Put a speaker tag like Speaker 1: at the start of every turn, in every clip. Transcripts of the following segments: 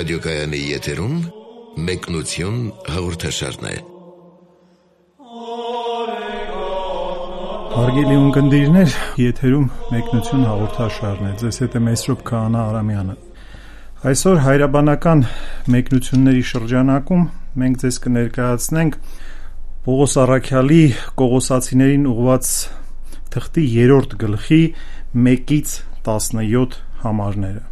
Speaker 1: ռադիոկայանի եթերում մեկնություն հաղորդաշարն է։
Speaker 2: Հարգելի ունկնդիրներ, եթերում մեկնություն հաղորդաշարն է։ Ձեզ հետ է Մեսրոպ Քահանա Արամյանը։ Այսօր հայրաբանական մեկնությունների շրջանակում մենք ձեզ կներկայացնենք Պողոս Առաքյալի Կողոսացիներին ուղղված թղթի 3-րդ գլխի 1-ից 17 համարները։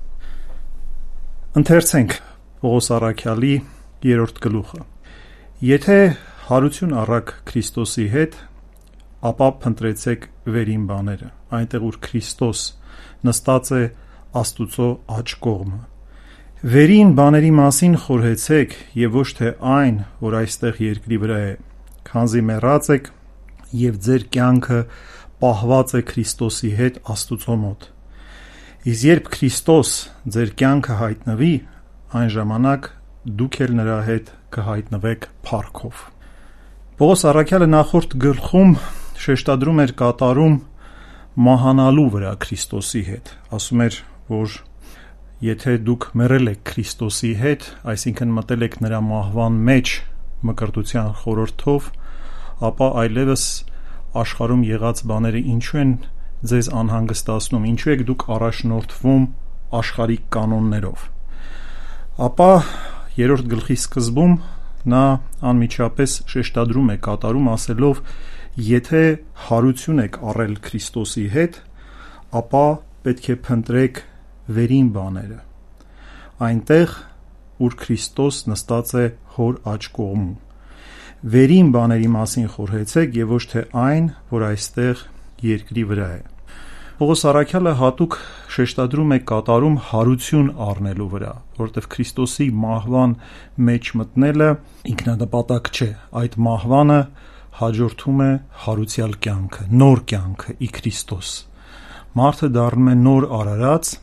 Speaker 2: Ընթերցենք Պողոս Առաքյալի 3-րդ գլուխը։ Եթե հարություն առաք Քրիստոսի հետ, ապա փնտրեցեք վերին բաները, այնտեղ որ Քրիստոս նստած է Աստուծո աջ կողմը։ Վերին բաների մասին խորհեցեք եւ ոչ թե այն, որ այստեղ երկրի վրա է, քանզի մեռած եք եւ ձեր կյանքը պահված է Քրիստոսի հետ Աստուծո մոտ։ Իսկ երբ Քրիստոս ձեր կյանքը հայտնվի, այն ժամանակ դուք էլ նրա հետ կհայտնվեք փառքով։ Պողոս Առաքյալը նախորդ գլխում շեշտադրում էր կատարում մահանալու վրա Քրիստոսի հետ։ Ասում էր, որ եթե դուք մեռել եք Քրիստոսի հետ, այսինքն մտել եք նրա մահվան մեջ մկրտության խորհրդով, ապա այլևս աշխարհում եղած բաները ինչու են ձեզ անհանգստացնում, ինչու եք դուք առաջնորդվում աշխարհիկ կանոններով։ Ապա 3-րդ գլխի սկզբում նա անմիջապես շեշտադրում է կատարում ասելով. եթե հարություն եք առել Քրիստոսի հետ, ապա պետք է փնտրեք վերին բաները, այնտեղ ուր Քրիստոս նստած է հոր աջ կողմում։ Վերին բաների մասին խորհեցեք եւ ոչ թե այն, որ այստեղ երկրի վրա է։ Պողոս Առաքյալը հատուկ շեշտադրում է կատարում հարություն առնելու վրա, որտեղ Քրիստոսի մահվան մեջ մտնելը ինքնանպատակ չէ, այդ մահվանը հաջորդում է հարուցյալ կյանքը, նոր կյանքը ի Քրիստոս։ Մարդը դառնում է նոր արարած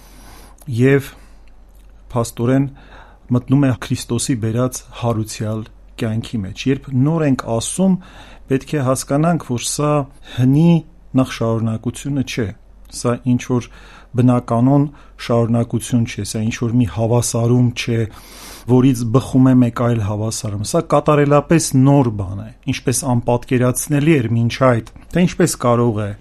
Speaker 2: եւ փաստորեն մտնում է Քրիստոսի բերած հարուցյալ կյանքի մեջ։ Երբ նոր ենք ասում, պետք է հասկանանք, որ սա հնի նախշարունակությունը չէ, սա ինչ որ բնականon շարունակություն չէ, սա ինչ որ մի հավասարում չէ, որից բխում է մեկ այլ հավասարում։ Սա կատարելապես նոր բան է, ինչպես անպատկերացնելի էր մինչ այդ, թե ինչպես կարող է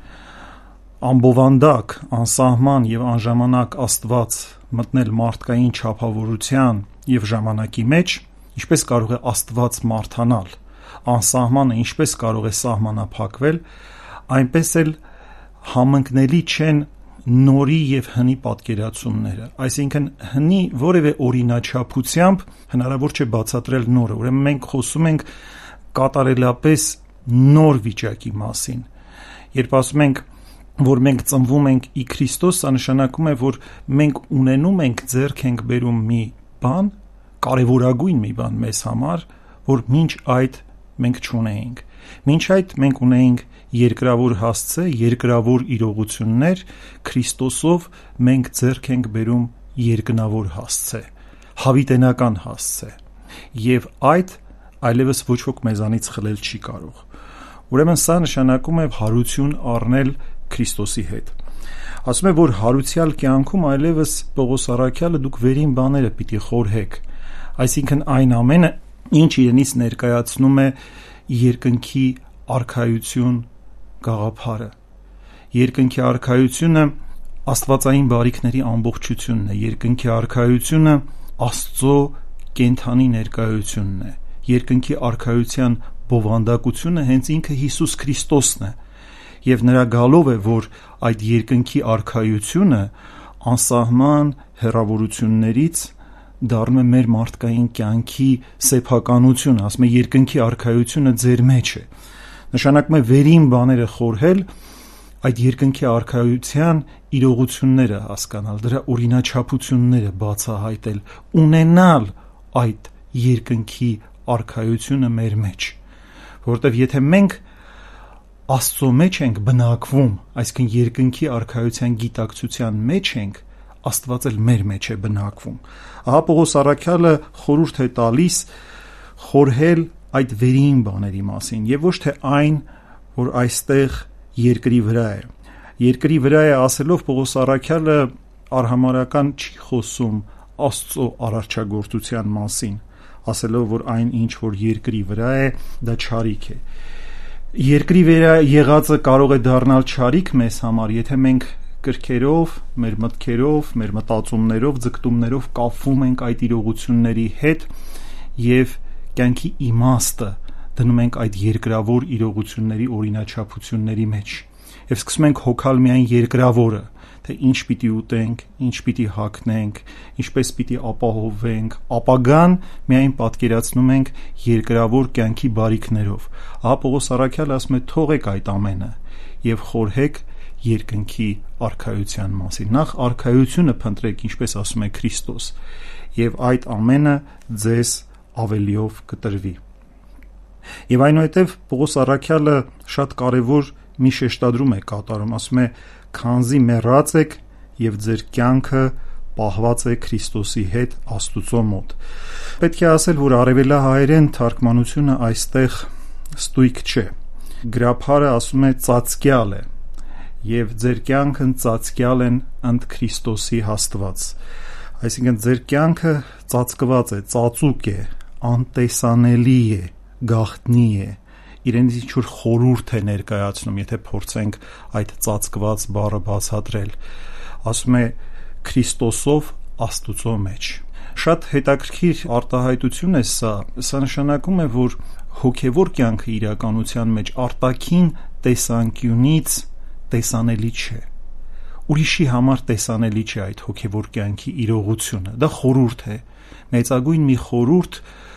Speaker 2: ամբովանդակ, անսահման եւ անժամանակ Աստված մտնել մարդկային չափավորության եւ ժամանակի մեջ, ինչպես կարող է Աստված մարդանալ, անսահմանը ինչպես կարող է սահմանափակվել, այնպես էլ համընկնելի չեն նորի եւ հնի պատկերացումները, այսինքն հնի որևէ օրինաչափությամբ հնարավոր չէ բացատրել նորը։ Ուրեմն մենք խոսում ենք կատարելապես նոր վիճակի մասին։ Երբ ասում ենք, որ մենք ծնվում ենք ի Քրիստոս, սա նշանակում է, որ մենք ունենում ենք, ձեռք ենք բերում մի բան, կարևորագույն մի բան մեզ համար, որ մինչ այդ մենք չունեինք։ Մինչ այդ մենք ունեինք երկրավոր հասցե, երկրավոր իրողություններ, Քրիստոսով մենք ձեռք ենք բերում երկնավոր հասցե, հավիտենական հասցե, եւ այդ այլևս ոչ ոք մեզանից խլել չի կարող։ Ուրեմն սա նշանակում է հարություն առնել Քրիստոսի հետ։ Ասում է, որ հարուցյալ կյանքում այլևս Պողոս Առաքյալը դուք վերին բաները պիտի խորհեք, այսինքն այն ամենը, ինչ իրենից ներկայացնում է երկնքի արքայություն գաղափարը։ Երկնքի արքայությունը աստվածային բարիքների ամբողջությունն է, երկնքի արքայությունը Աստծո կենթանի ներկայությունն է, երկնքի արքայության բովանդակությունը հենց ինքը Հիսուս Քրիստոսն է, եւ նրա գալով է, որ այդ երկնքի արքայությունը անսահման հեռավորություններից դառնում է մեր մարդկային կյանքի սեփականությունը, ասում է երկնքի արքայությունը ձեր մեջ է։ Նշանակում է վերին բաները խորհել, այդ երկնքի արքայության իրողությունները հասկանալ, դրա օրինաչափությունները բացահայտել, ունենալ այդ երկնքի արքայությունը մեր մեջ, որովհետև եթե մենք Աստծո մեջ ենք բնակվում, այսինքն երկնքի արքայության գիտակցության մեջ ենք, Աստված էլ մեր մեջ է բնակվում։ Ահա Պողոս Առաքյալը խորհուրդ է տալիս խորհել այդ վերին բաների մասին եւ ոչ թե այն, որ այստեղ երկրի վրա է։ Երկրի վրա է ասելով Պողոս Առաքյալը արհամարական չի խոսում Աստծո արարչագործության մասին, ասելով, որ այն ինչ որ երկրի վրա է, դա չարիք է։ Երկրի վրա եղածը կարող է դառնալ չարիք մեզ համար, եթե մենք կրքերով, մեր մտքերով, մեր մտածումներով, ձգտումներով կապվում ենք այդ իրողությունների հետ եւ կյանքի իմաստը դնում ենք այդ երկրավոր իրողությունների օրինաչափությունների մեջ եւ սկսում ենք հոգալ միայն երկրավորը, թե ինչ պիտի ուտենք, ինչ պիտի հագնենք, ինչպես պիտի ապահովենք, ապագան միայն պատկերացնում ենք երկրավոր կյանքի բարիքներով։ Ահա Պողոս առաքյալը ասում է՝ թողեք այդ ամենը եւ խորհեք երկնքի արքայության մասին։ Նախ արքայությունը փնտրեք, ինչպես ասում է Քրիստոս, եւ այդ ամենը ձեզ ավելիով կտրվի։ Եվ այնուհետև Պողոս առաքյալը շատ կարևոր մի շեշտադրում է կատարում, ասում է՝ քանզի մեռած եք եւ ձեր կյանքը պահված է Քրիստոսի հետ Աստուծո մոտ։ Պետք է ասել, որ արևելահայերեն թարգմանությունը այստեղ ստույգ չէ։ Գրաբարը ասում է ծածկյալ է եւ ձեր կյանքն ծածկյալ են ընդ Քրիստոսի հաստված։ Այսինքն ձեր կյանքը ծածկված է, ծածուկ է, անտեսանելի է, գաղտնի է, իրենից ինչ-որ խորուրդ է ներկայացնում, եթե փորձենք այդ ծածկված բառը բացատրել։ Ասում է Քրիստոսով Աստուծո մեջ։ Շատ հետաքրքիր արտահայտություն է սա նշանակում է, որ հոգևոր կյանքը իրականության մեջ արտաքին տեսանկյունից տեսանելի չէ։ Ուրիշի համար տեսանելի չէ այդ հոգևոր կյանքի իրողությունը։ Դա խորուրդ է, մեծագույն մի խորուրդ,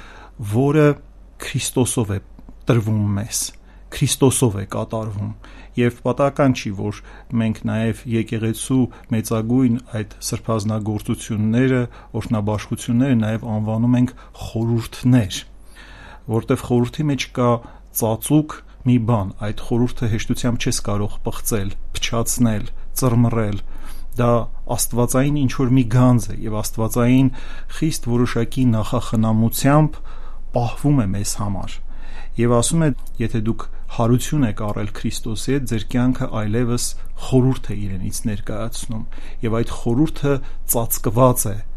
Speaker 2: որը Քրիստոսով է տրվում մեզ, Քրիստոսով է կատարվում եւ պատահական չի, որ մենք նաեւ եկեղեցու մեծագույն այդ սրբազնագործությունները, օրհնաբաշխությունները նաեւ անվանում ենք խորհուրդներ, որտեղ խորհրդի մեջ կա ծածուկ մի բան, այդ խորհուրդը հեշտությամբ չես կարող պղծել, փչացնել, ծռմռել, դա աստվածային ինչ-որ մի գանձ է եւ աստվածային խիստ որոշակի նախախնամությամբ պահվում է մեզ համար եւ ասում է, եթե դուք հարություն եք առել Քրիստոսի հետ, ձեր կյանքը այլևս խորուրդ է իրենից ներկայացնում եւ այդ խորուրդը ծածկված է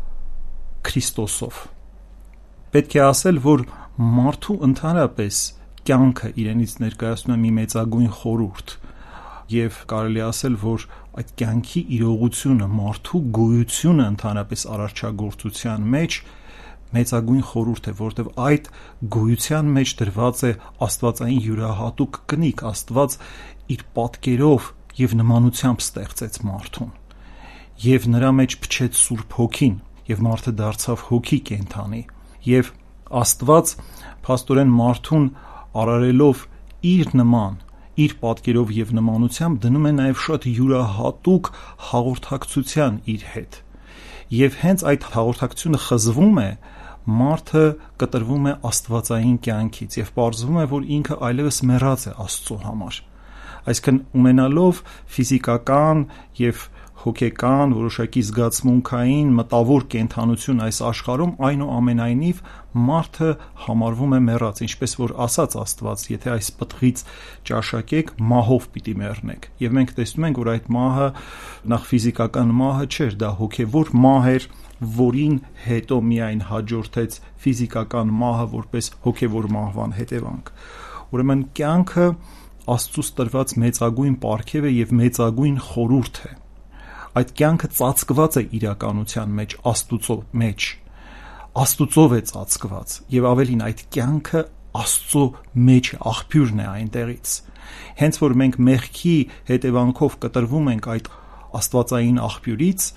Speaker 2: Քրիստոսով։ Պետք է ասել, որ մարդու ընդհանրապես կյանքը իրենից ներկայացնում է մի մեծագույն խորուրդ եւ կարելի ասել, որ այդ կյանքի իրողությունը, մարդու գոյությունը ընդհանրապես արարչագործության մեջ մեծագույն խորուրդ է, որտեղ այդ գոյության մեջ դրված է աստվածային յուրահատուկ կնիկ, Աստված իր պատկերով եւ նմանությամբ ստեղծեց մարդուն եւ նրա մեջ փչեց Սուրբ Հոգին եւ մարդը դարձավ հոգի կենդանի եւ Աստված փաստորեն մարդուն արարելով իր նման, իր պատկերով եւ նմանությամբ դնում է նաեւ շատ յուրահատուկ հաղորդակցության իր հետ եւ հենց այդ հաղորդակցությունը խզվում է, մարդը կտրվում է աստվածային կյանքից եւ պարզվում է, որ ինքը այլևս մեռած է Աստծո համար։ Այսինքն ունենալով ֆիզիկական եւ հոգեկան, որոշակի զգացմունքային, մտավոր կենդանություն այս աշխարհում, այնուամենայնիվ մարդը համարվում է մեռած, ինչպես որ ասաց Աստված, եթե այս պտղից ճաշակեք, մահով պիտի մեռնեք։ Եվ մենք տեսնում ենք, որ այդ մահը նախ ֆիզիկական մահը չէր, դա հոգևոր մահ էր, որին հետո միայն հաջորդեց ֆիզիկական մահը որպես հոգևոր մահվան հետևանք։ Ուրեմն կյանքը Աստծուց տրված մեծագույն պարգև է եւ մեծագույն խորուրդ է։ Այդ կյանքը ծածկված է իրականության մեջ, Աստուծո մեջ, Աստուծով է ծածկված եւ ավելին այդ կյանքը Աստծո մեջ է, աղբյուրն է այնտեղից։ Հենց որ մենք մեղքի հետևանքով կտրվում ենք այդ աստվածային աղբյուրից,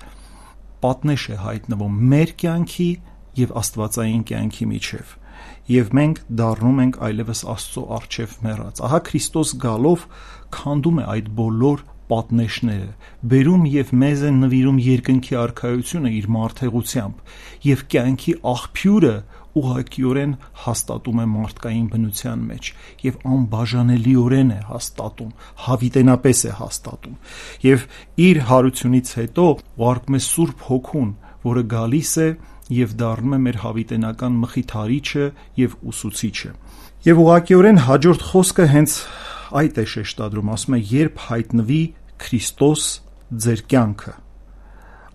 Speaker 2: պատնեշ է հայտնվում մեր կյանքի եւ աստվածային կյանքի միջև եւ մենք դառնում ենք այլևս Աստծո առջև մեռած։ Ահա Քրիստոս գալով քանդում է այդ բոլոր պատնեշները, բերում եւ մեզ է նվիրում երկնքի արքայությունը իր մարդեղությամբ եւ կյանքի աղբյուրը ուղղակիորեն հաստատում է մարդկային բնության մեջ եւ անբաժանելիորեն է հաստատում, հավիտենապես է հաստատում եւ իր հարությունից հետո ուղարկում է Սուրբ Հոգուն, որը գալիս է եւ դառնում է մեր հավիտենական մխիթարիչը եւ ուսուցիչը։ Եվ ուղղակիորեն հաջորդ խոսքը հենց այդ է շեշտադրում, ասում է, երբ հայտնվի Քրիստոս ձեր կյանքը,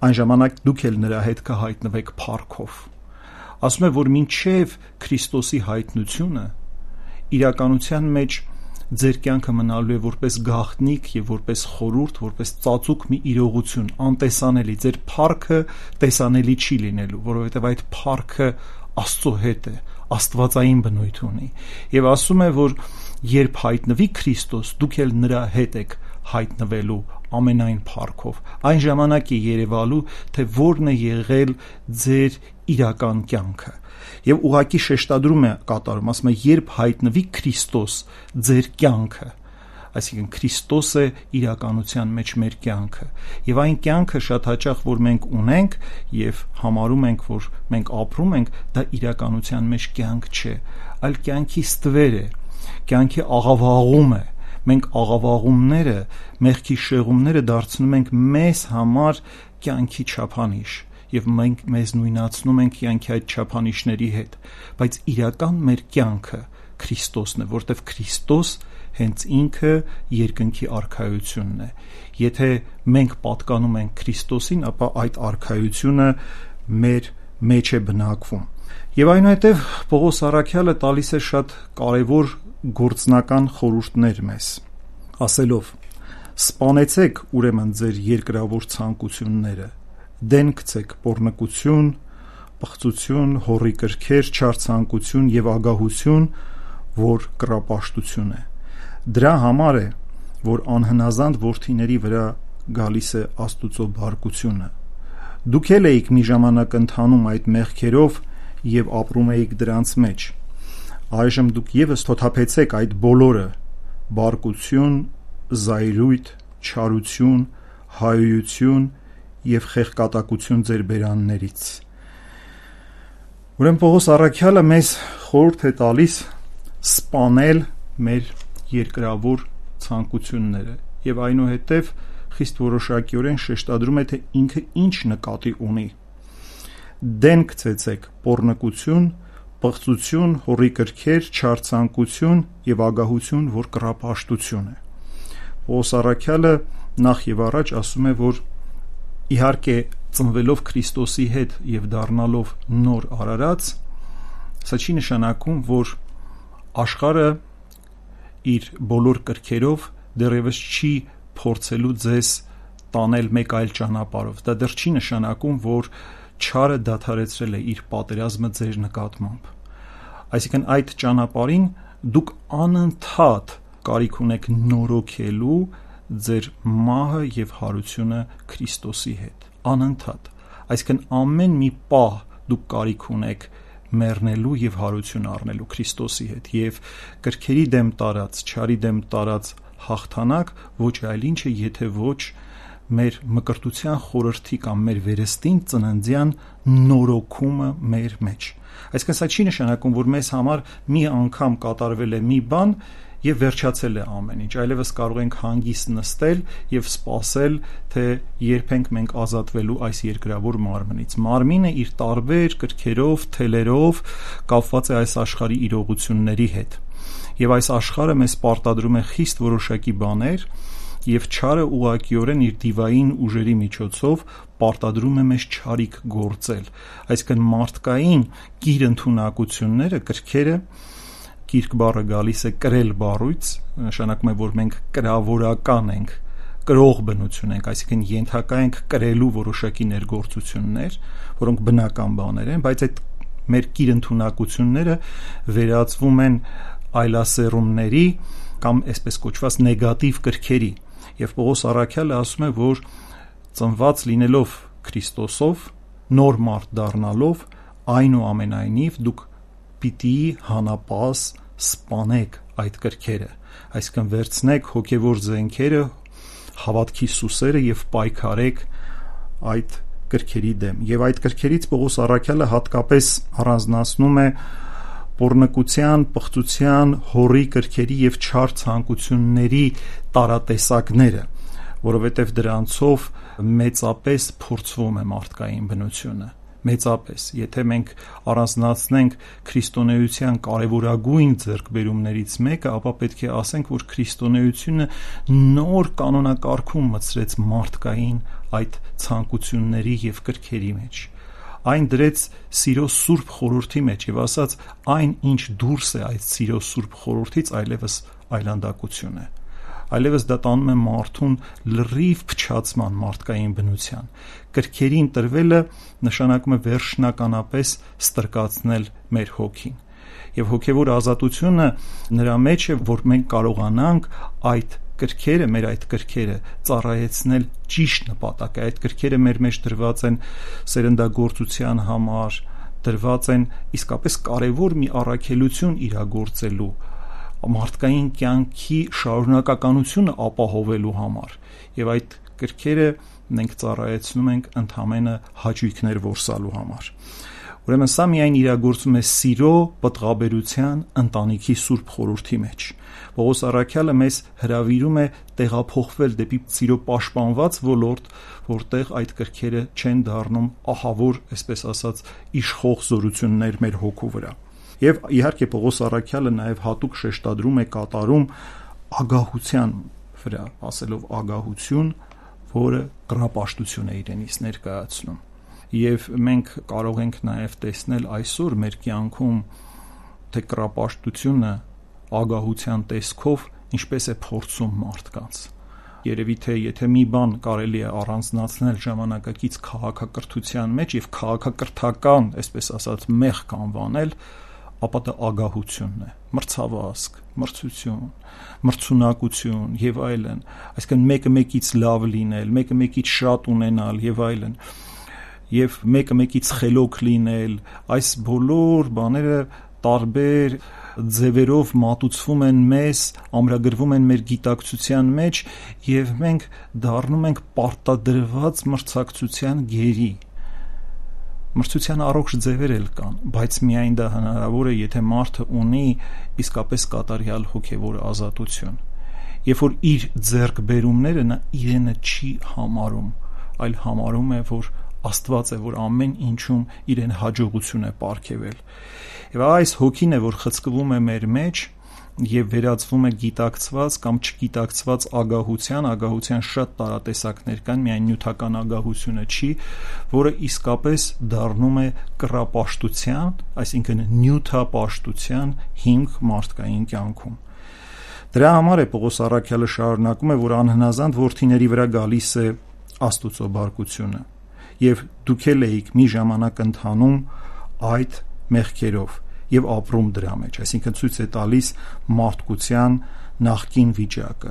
Speaker 2: այն ժամանակ դուք էլ նրա հետ կհայտնվեք փառքով։ Ասում է, որ մինչև Քրիստոսի հայտնությունը իրականության մեջ ձեր կյանքը մնալու է որպես գաղտնիք եւ որպես խորհուրդ, որպես ծածուկ մի իրողություն, անտեսանելի, ձեր փառքը տեսանելի չի լինելու, որովհետեւ այդ փառքը Աստծո հետ է, աստվածային բնույթ ունի։ Եվ ասում է, որ երբ հայտնվի Քրիստոս, դուք էլ նրա հետ եք հայտնվելու ամենայն փառքով։ Այն ժամանակ է երևալու, թե որն է եղել ձեր իրական կյանքը։ Եվ ուղղակի շեշտադրում է կատարում, ասում է, երբ հայտնվի Քրիստոս ձեր կյանքը, այսինքն Քրիստոս է իրականության մեջ մեր կյանքը, եւ այն կյանքը շատ հաճախ, որ մենք ունենք եւ համարում ենք, որ մենք ապրում ենք, դա իրականության մեջ կյանք չէ, այլ կյանքի ստվեր է, կյանքի աղավաղում է։ Մենք աղավաղումները, մեղքի շեղումները դարձնում ենք մեզ համար կյանքի չափանիշ եւ մենք մեզ նույնացնում ենք կյանքի այդ չափանիշների հետ, բայց իրական մեր կյանքը Քրիստոսն է, որտեղ Քրիստոս հենց ինքը երկնքի արքայությունն է։ Եթե մենք պատկանում ենք Քրիստոսին, ապա այդ արքայությունը մեր մեջ է բնակվում։ Եվ այնուհետև Պողոս առաքյալը տալիս է շատ կարևոր գործնական խորհուրդներ մեզ, ասելով. «Սպանեցեք ուրեմն ձեր երկրավոր ցանկությունները, դեն գցեք պոռնկություն, պղծություն, հոռի կրքեր, չար ցանկություն եւ ագահություն, որ կռապաշտություն է։ Դրա համար է, որ անհնազանդ որդիների վրա գալիս է Աստուծո բարկությունը։ Դուք էլ էիք մի ժամանակ ընթանում այդ մեղքերով եւ ապրում էիք դրանց մեջ։ Այժմ դուք եւս թոթափեցեք այդ բոլորը՝ բարկություն, զայրույթ, չարություն, հայոյություն եւ խեղկատակություն ձեր բերաններից»։ Ուրեմն Պողոս առաքյալը մեզ խորհուրդ է տալիս սպանել մեր երկրավոր ցանկությունները եւ այնուհետեւ խիստ որոշակիորեն շեշտադրում է, թե ինքը ինչ նկատի ունի։ Դեն գցեցեք պոռնկություն, պղծություն, հոռի կրքեր, չար ցանկություն եւ ագահություն, որ կռապաշտություն է։ Պողոս առաքյալը նախ եւ առաջ ասում է, որ իհարկե ծնվելով Քրիստոսի հետ եւ դառնալով նոր արարած, սա չի նշանակում, որ աշխարհը իր բոլոր կրքերով դեռևս չի փորձելու ձեզ տանել մեկ այլ ճանապարհով։ Դա դեռ չի նշանակում, որ չարը դադարեցրել է իր պատերազմը ձեր նկատմամբ։ Այսինքն այդ ճանապարհին դուք անընդհատ կարիք ունեք նորոգելու ձեր մահը եւ հարությունը Քրիստոսի հետ, անընդհատ։ Այսինքն ամեն մի պահ դուք կարիք ունեք մեռնելու եւ հարություն առնելու Քրիստոսի հետ, եւ կրքերի դեմ տարած, չարի դեմ տարած հաղթանակ ոչ այլ ինչ է, եթե ոչ մեր մկրտության խորհրդի կամ մեր վերստին ծննդյան նորոգումը մեր մեջ։ Այսինքն սա չի նշանակում, որ մեզ համար մի անգամ կատարվել է մի բան եւ վերջացել է ամեն ինչ, այլևս կարող ենք հանգիստ նստել եւ սպասել, թե երբ ենք մենք ազատվելու այս երկրավոր մարմնից։ Մարմինը իր տարբեր կրքերով, թելերով կապված է այս աշխարհի իրողությունների հետ։ Եվ այս աշխարհը մեզ պարտադրում է խիստ որոշակի բաներ, եւ չարը ուղղակիորեն իր դիվային ուժերի միջոցով պարտադրում է մեզ չարիք գործել։ Այսինքն մարդկային կիր ընդունակությունները, կրքերը, կիրք բառը գալիս է կրել բառույց, նշանակում է, որ մենք կրավորական ենք, կրող բնություն ենք, այսինքն ենթակա ենք կրելու որոշակի ներգործություններ, որոնք բնական բաներ են, բայց այդ մեր կիր ընդունակությունները վերածվում են այլասերումների կամ այսպես կոչված նեգատիվ կրքերի։ Եվ Պողոս առաքյալը ասում է, որ ծնված լինելով Քրիստոսով, նոր մարդ դառնալով, այնուամենայնիվ դուք պիտի հանապաս սպանեք այդ կրքերը, այսինքն վերցնեք հոգևոր զենքերը, հավատքի սուսերը եւ պայքարեք այդ կրքերի դեմ։ Եվ այդ կրքերից Պողոս առաքյալը հատկապես առանձնացնում է պոռնկության, պղծության, հոռի կրքերի եւ չար ցանկությունների տարատեսակները, որովհետեւ դրանցով մեծապես փորձվում է մարդկային բնությունը, մեծապես, եթե մենք առանձնացնենք քրիստոնեության կարևորագույն ձեռքբերումներից մեկը, ապա պետք է ասենք, որ քրիստոնեությունը նոր կանոնակարգում մտցրեց մարդկային այդ ցանկությունների եւ կրքերի մեջ։ Այն դրեց սիրո սուրբ խորհրդի մեջ եւ ասաց, այն ինչ դուրս է այդ սիրո սուրբ խորհրդից, այլևս այլանդակություն է։ Այլևս դա տանում է մարդուն լրիվ փչացման մարդկային բնության։ Կրքերին տրվելը նշանակում է վերջնականապես ստրկացնել մեր հոգին։ Եվ հոգևոր ազատությունը նրա մեջ է, որ մենք կարողանանք այդ կրքերը, մեր այդ կրքերը ծառայեցնել ճիշտ նպատակը։ Այդ կրքերը մեր մեջ դրված են սերնդագործության համար, դրված են իսկապես կարևոր մի առաքելություն իրագործելու, մարդկային կյանքի շարունակականությունը ապահովելու համար, եւ այդ կրքերը մենք ծառայեցնում ենք ընդհանրապես հաճույքներ որսալու համար։ Ուրեմն սա միայն իրագործում է սիրո, պտղաբերության, ընտանիքի սուրբ խորհրդի մեջ։ Պողոս առաքյալը մեզ հրավիրում է տեղափոխվել դեպի սիրո պաշտպանված ոլորտ, որտեղ այդ կրքերը չեն դառնում ահավոր, այսպես ասած, իշխող զորություններ մեր հոգու վրա։ Եվ իհարկե Պողոս առաքյալը նաև հատուկ շեշտադրում է կատարում ագահության վրա, ասելով ագահություն, որը կռապաշտություն է իրենից ներկայացնում։ Եվ մենք կարող ենք նաև տեսնել այսօր մեր կյանքում, թե կռապաշտությունը ագահության տեսքով ինչպես է փորձում մարդկանց։ Երևի թե եթե մի բան կարելի է առանձնացնել ժամանակակից քաղաքակրթության մեջ եւ քաղաքակրթական, այսպես ասած, մեղք անվանել, ապա դա ագահությունն է, մրցավազք, մրցություն, մրցունակություն եւ այլն, այսինքն մեկը մեկից լավ լինել, մեկը մեկից շատ ունենալ եւ այլն, եւ մեկը մեկից խելոք լինել, այս բոլոր բաները տարբեր ձևերով մատուցվում են մեզ, ամրագրվում են մեր գիտակցության մեջ եւ մենք դառնում ենք պարտադրված մրցակցության գերի։ Մրցության առողջ ձևեր էլ կան, բայց միայն դա հնարավոր է, եթե մարդը ունի իսկապես կատարյալ հոգևոր ազատություն։ Երբ որ իր ձեռքբերումները նա իրենը չի համարում, այլ համարում է, որ Աստված է, որ ամեն ինչում իրեն հաջողություն է պարգևել։ Եվ այս հոգին է, որ խցկվում է մեր մեջ եւ վերածվում է գիտակցված կամ չգիտակցված ագահության շատ տարատեսակներ կան, միայն նյութական ագահությունը չի, որը իսկապես դառնում է կռապաշտության, այսինքն նյութապաշտության հիմք մարդկային կյանքում։ Դրա համար է Պողոս առաքյալը շարունակում է, որ անհնազանդ որդիների վրա գալիս է Աստուծո բարկությունը, եւ դուք էլ էիք մի ժամանակ ընթանում այդ մեղքերով եւ ապրում դրա մեջ, այսինքն ցույց է տալիս մարդկության նախկին վիճակը։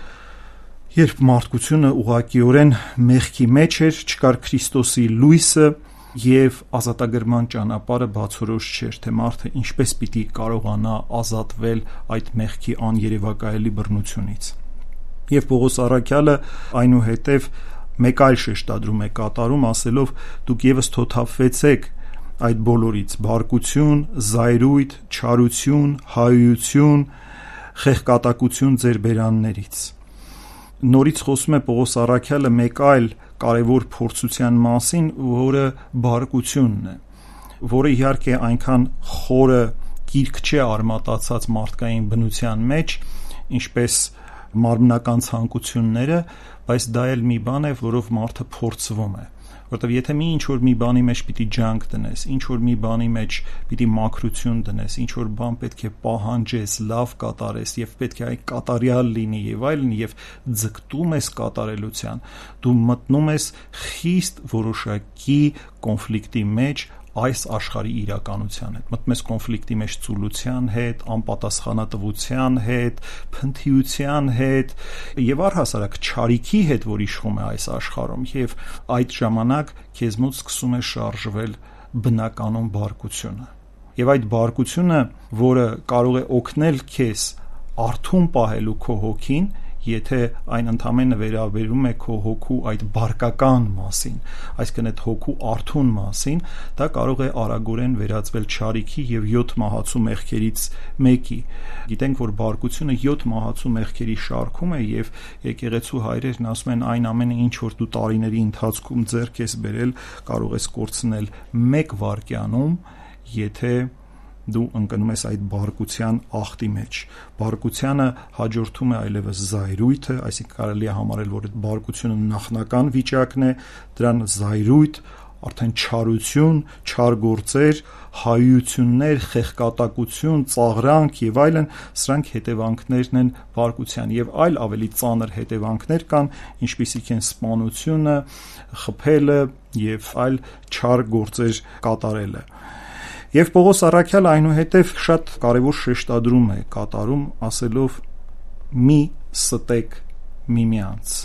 Speaker 2: Երբ մարդկությունը ուղղակիորեն մեղքի մեջ էր, չկար Քրիստոսի լույսը եւ ազատագրման ճանապարհը բացորոշ չէր, թե մարդը ինչպես պիտի կարողանա ազատվել այդ մեղքի աներևակայելի բռնությունից։ Եվ Պողոս առաքյալը այնուհետև մեկ այլ շեշտադրում է կատարում, ասելով. դուք եւս թոթափվեցեք այդ բոլորից՝ բարկություն, զայրույթ, չարություն, հայություն, խեղկատակություն ձեր բերաններից։ Նորից խոսում է Պողոս առաքյալը մեկ այլ կարևոր փորձության մասին, որը բարկությունն է, որը իհարկե այնքան խորը գիրք չէ արմատացած մարդկային բնության մեջ, ինչպես մարմնական ցանկությունները, բայց դա էլ մի բան է, որով մարդը փորձվում է, որտեղ եթե ինչ-որ մի բանի մեջ պիտի ջանք դնես, ինչ-որ մի բանի մեջ պիտի մաքրություն դնես, ինչ-որ բան պետք է պահանջես, լավ կատարես եւ պետք է այն կատարյալ լինի եւ այլն, եւ ձգտում ես կատարելության, դու մտնում ես խիստ որոշակի կոնֆլիկտի մեջ այս աշխարհի իրականության հետ, մտնում ես կոնֆլիկտի մեջ ծուլության հետ, անպատասխանատվության հետ, փնթիության հետ եւ առհասարակ չարիքի հետ, որ իշխում է այս աշխարհում, եւ այդ ժամանակ քեզ մոտ սկսում է շարժվել բնականon բարկությունը։ Եվ այդ բարկությունը, որը կարող է օգնել քեզ արթուն պահելու քո հոգին եթե այն ընդամենը վերաբերում է քո հոգու այդ բարկական մասին, այսինքն այդ հոգու արթուն մասին, դա կարող է արագորեն վերածվել չարիքի եւ 7 մահացու մեղքերից մեկի։ Գիտենք, որ բարկությունը 7 մահացու մեղքերի շարքում է եւ եկեղեցու հայրերն ասում են այն ամենը, ինչ որ դու տարիների ընթացքում ձեռք ես բերել, կարող ես կորցնել 1 վայրկյանում, եթե դու ընկնում ես այդ բարկության ախտի մեջ։ Բարկությանը հաջորդում է այլևս զայրույթը, այսինքն կարելի է համարել, որ այդ բարկությունը նախնական վիճակն է, դրան զայրույթ, արդեն չարություն, չար գործեր, հայություններ, խեղկատակություն, ծաղրանք եւ այլն, սրանք հետևանքներն են բարկության եւ այլ ավելի ծանր հետևանքներ կան, ինչպիսիք են սպանությունը, խփելը եւ այլ չար գործեր կատարելը։ Եվ Պողոս առաքյալը այնուհետև շատ կարևոր շեշտադրում է կատարում, ասելով մի ստեք միմյանց։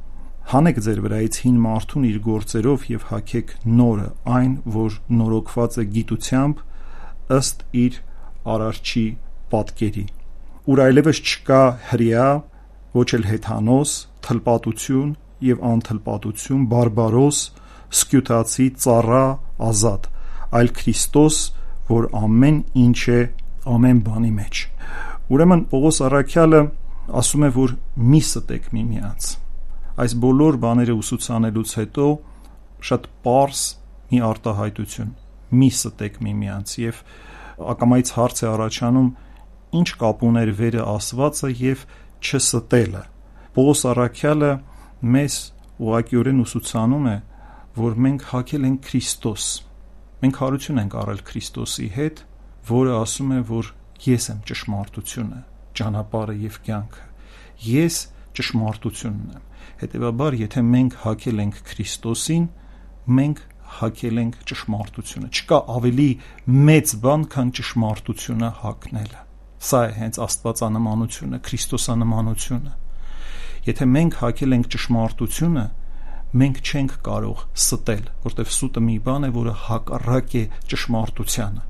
Speaker 2: Հանեք ձեր վրայից հին մարդուն իր գործերով եւ հագեք նորը, այն, որ նորոգված է գիտությամբ ըստ իր արարչի պատկերի, ուր այլևս չկա հրեա, ոչ էլ հեթանոս, թլպատություն եւ անթլպատություն, բարբարոս, սկյուտացի, ծառա, ազատ, այլ Քրիստոս, որ ամեն ինչ է ամեն բանի մեջ։ Ուրեմն Պողոս առաքյալը ասում է, որ մի ստեք միմյանց։ Այս բոլոր բաները ուսուցանելուց հետո շատ պարզ մի արտահայտություն՝ մի ստեք միմյանց, եւ ակամայից հարց է առաջանում, ինչ կապ ուներ վերը ասվածը եւ չստելը։ Պողոս առաքյալը մեզ ուղղակիորեն ուսուցանում է, որ մենք հագել ենք Քրիստոս։ Մենք հարություն ենք առել Քրիստոսի հետ, որը ասում է, որ ես եմ ճշմարտությունը, ճանապարհը եւ կյանքը։ Ես ճշմարտությունն եմ։ Հետևաբար, եթե մենք հագել ենք Քրիստոսին, մենք հագել ենք ճշմարտությունը։ Չկա ավելի մեծ բան, քան ճշմարտությունը հագնելը։ Սա է հենց աստվածանմանությունը, քրիստոսանմանությունը։ Եթե մենք հագել ենք ճշմարտությունը, մենք չենք կարող ստել, որտեղ սուտը մի բան է, որը հակառակ է ճշմարտությանը։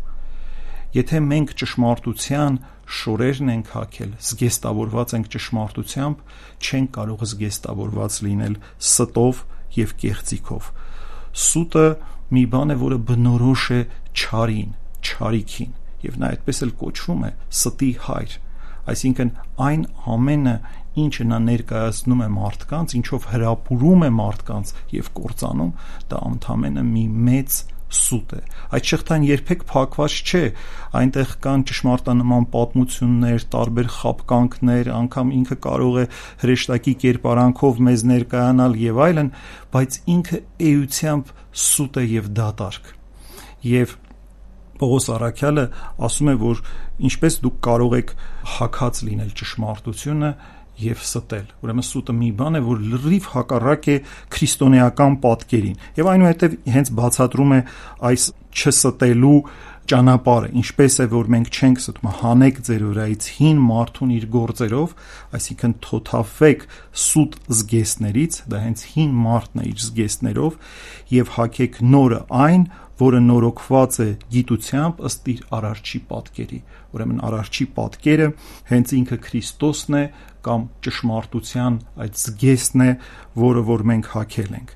Speaker 2: Եթե մենք ճշմարտության շորերն ենք հագել, զգեստավորված ենք ճշմարտությամբ, չենք կարող զգեստավորված լինել ստով եւ կեղծիքով։ Սուտը մի բան է, որը բնորոշ է չարին, չարիքին, եւ նա այդպես էլ կոչվում է ստի հայր։ Այսինքն այն ամենը, ինչը նա ներկայացնում է մարդկանց, ինչով հրապուրում է մարդկանց եւ կործանում, դա ընդամենը մի մեծ սուտ է։ Այդ շղթան երբեք փակված չէ, այնտեղ կան ճշմարտանման պատմություններ, տարբեր խաբկանքներ, անգամ ինքը կարող է հրեշտակի կերպարանքով մեզ ներկայանալ եւ այլն, բայց ինքը էությամբ սուտ է եւ դատարկ։ Եվ Պողոս առաքյալը ասում է, որ ինչպես դուք կարող եք հակած լինել ճշմարտությունը եւ ստել։ Ուրեմն սուտը մի բան է, որ լրիվ հակառակ է քրիստոնեական պատկերին։ Եվ այնուհետև հենց բացատրում է այս չստելու ճանապարհը, ինչպես է, որ մենք չենք ստում, հանեք ձեր վրայից հին մարդուն իր գործերով, այսինքն թոթափվեք սուտ զգեստներից, դա հենց հին մարդն է իր զգեստներով, եւ հագեք նորը այն, որը նորոգված է գիտությամբ ըստ իր արարչի պատկերի։ Ուրեմն արարչի պատկերը հենց ինքը Քրիստոսն է կամ ճշմարտության այդ զգեստն է, որը որ մենք հագել ենք։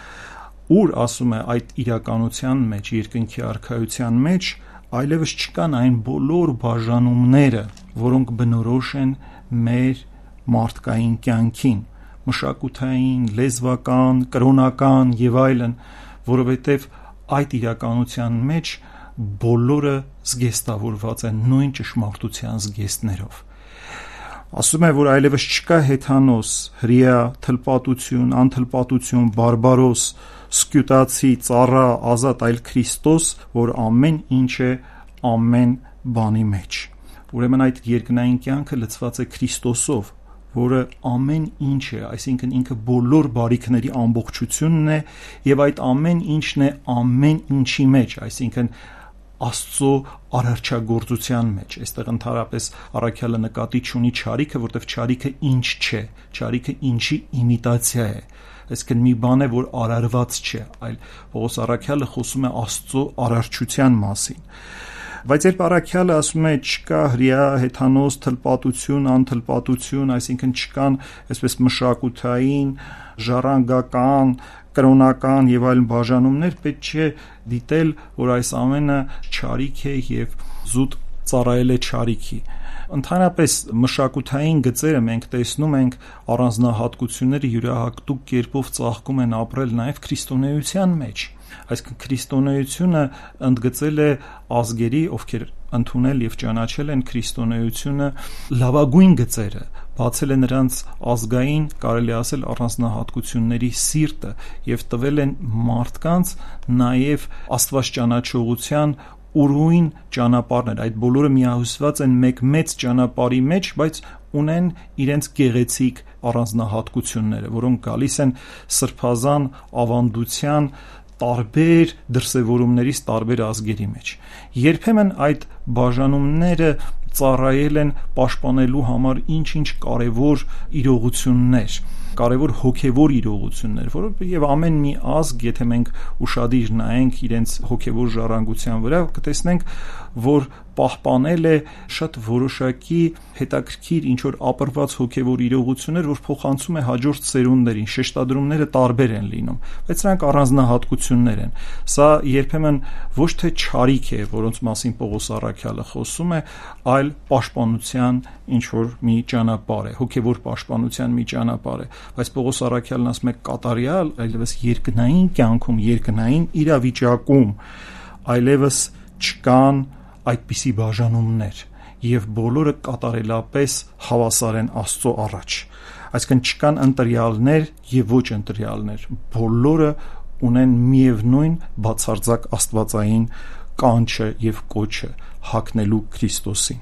Speaker 2: Ուր ասում է այդ իրականության մեջ, երկնքի արքայության մեջ, այլևս չկան այն բոլոր բաժանումները, որոնք բնորոշ են մեր մարդկային կյանքին, մշակութային, լեզվական, կրոնական եւ այլն, որովհետեւ այդ իրականության մեջ բոլորը զգեստավորված են նույն ճշմարտության զգեստներով։ Ասում է, որ այլևս չկա հեթանոս, հրեա, թլպատություն, անթլպատություն, բարբարոս, սկյուտացի, ծառա, ազատ, այլ Քրիստոս, որ ամեն ինչ է ամեն բանի մեջ։ Ուրեմն այդ երկնային կյանքը լցված է Քրիստոսով, որը ամեն ինչ է, այսինքն ինքը բոլոր բարիքների ամբողջությունն է եւ այդ ամեն ինչն է ամեն ինչի մեջ, այսինքն Աստծո արարչագործության մեջ։ Այստեղ ընդհանրապես առաքյալը նկատի չունի չարիքը, որտեղ չարիքը ինչ չէ, չարիքը ինչի իմիտացիա է։ Այսինքն մի բան է, որ արարված չէ, այլ Պողոս առաքյալը խոսում է Աստծո արարչության մասին։ Բայց երբ առաքյալը ասում է չկա հրյա, հեթանոս, թլպատություն, անթլպատություն, այսինքն չկան այսպես մշակութային, ժառանգական, կրոնական եւ այլ բաժանումներ, պետք չէ դիտել, որ այս ամենը չարիք է եւ զուտ ծառայել է չարիքի։ Ընդհանրապես մշակութային գծերը մենք տեսնում ենք առանձնահատկությունները յուրահատուկ կերպով ծաղկում են ապրել նաև քրիստոնեության մեջ։ Այսինքն քրիստոնեությունը ընդգծել է ազգերի, ովքեր ընդունել եւ ճանաչել են քրիստոնեությունը, լավագույն գծերը, բացել է նրանց ազգային, կարելի ասել, առանձնահատկությունների սիրտը եւ տվել են մարդկանց նաև աստվածճանաչողության ուրույն ճանապարհներ, այդ բոլորը միահյուսված են մեկ մեծ ճանապարհի մեջ, բայց ունեն իրենց գեղեցիկ առանձնահատկությունները, որոնք գալիս են սրբազան ավանդության տարբեր դրսևորումներից տարբեր ազգերի մեջ։ Երբեմն այդ բաժանումները ծառայել են պաշտպանելու համար ինչ-ինչ կարևոր իրողություններ, կարևոր հոգևոր իրողություններ, որը եւ ամեն մի ազգ, եթե մենք ուշադիր նայենք իրենց հոգևոր ժառանգության վրա, կտեսնենք, որ պահպանել է շատ որոշակի հետաքրքիր ինչ-որ ապրված հոգևոր իրողություններ, որ փոխանցում է հաջորդ սերունդներին, շեշտադրումները տարբեր են լինում, բայց նրանք առանձնահատկություններ են։ Սա երբեմն ոչ թե չարիք է, որոնց մասին Պողոս առաքյալը խոսում է, այլ պաշտպանության ինչ-որ մի ճանապարհ է, հոգևոր պաշտպանության մի ճանապարհ է, բայց Պողոս առաքյալն ասում է կատարյալ, այլևս երկնային կյանքում, երկնային իրավիճակում այլևս չկան այդպիսի բաժանումներ եւ բոլորը կատարելապես հավասար են Աստծո առաջ։ Այսինքն չկան ընտրյալներ եւ ոչ ընտրյալներ, բոլորը ունեն միևնույն բացարձակ աստվածային կանչը եւ կոչը հագնելու Քրիստոսին։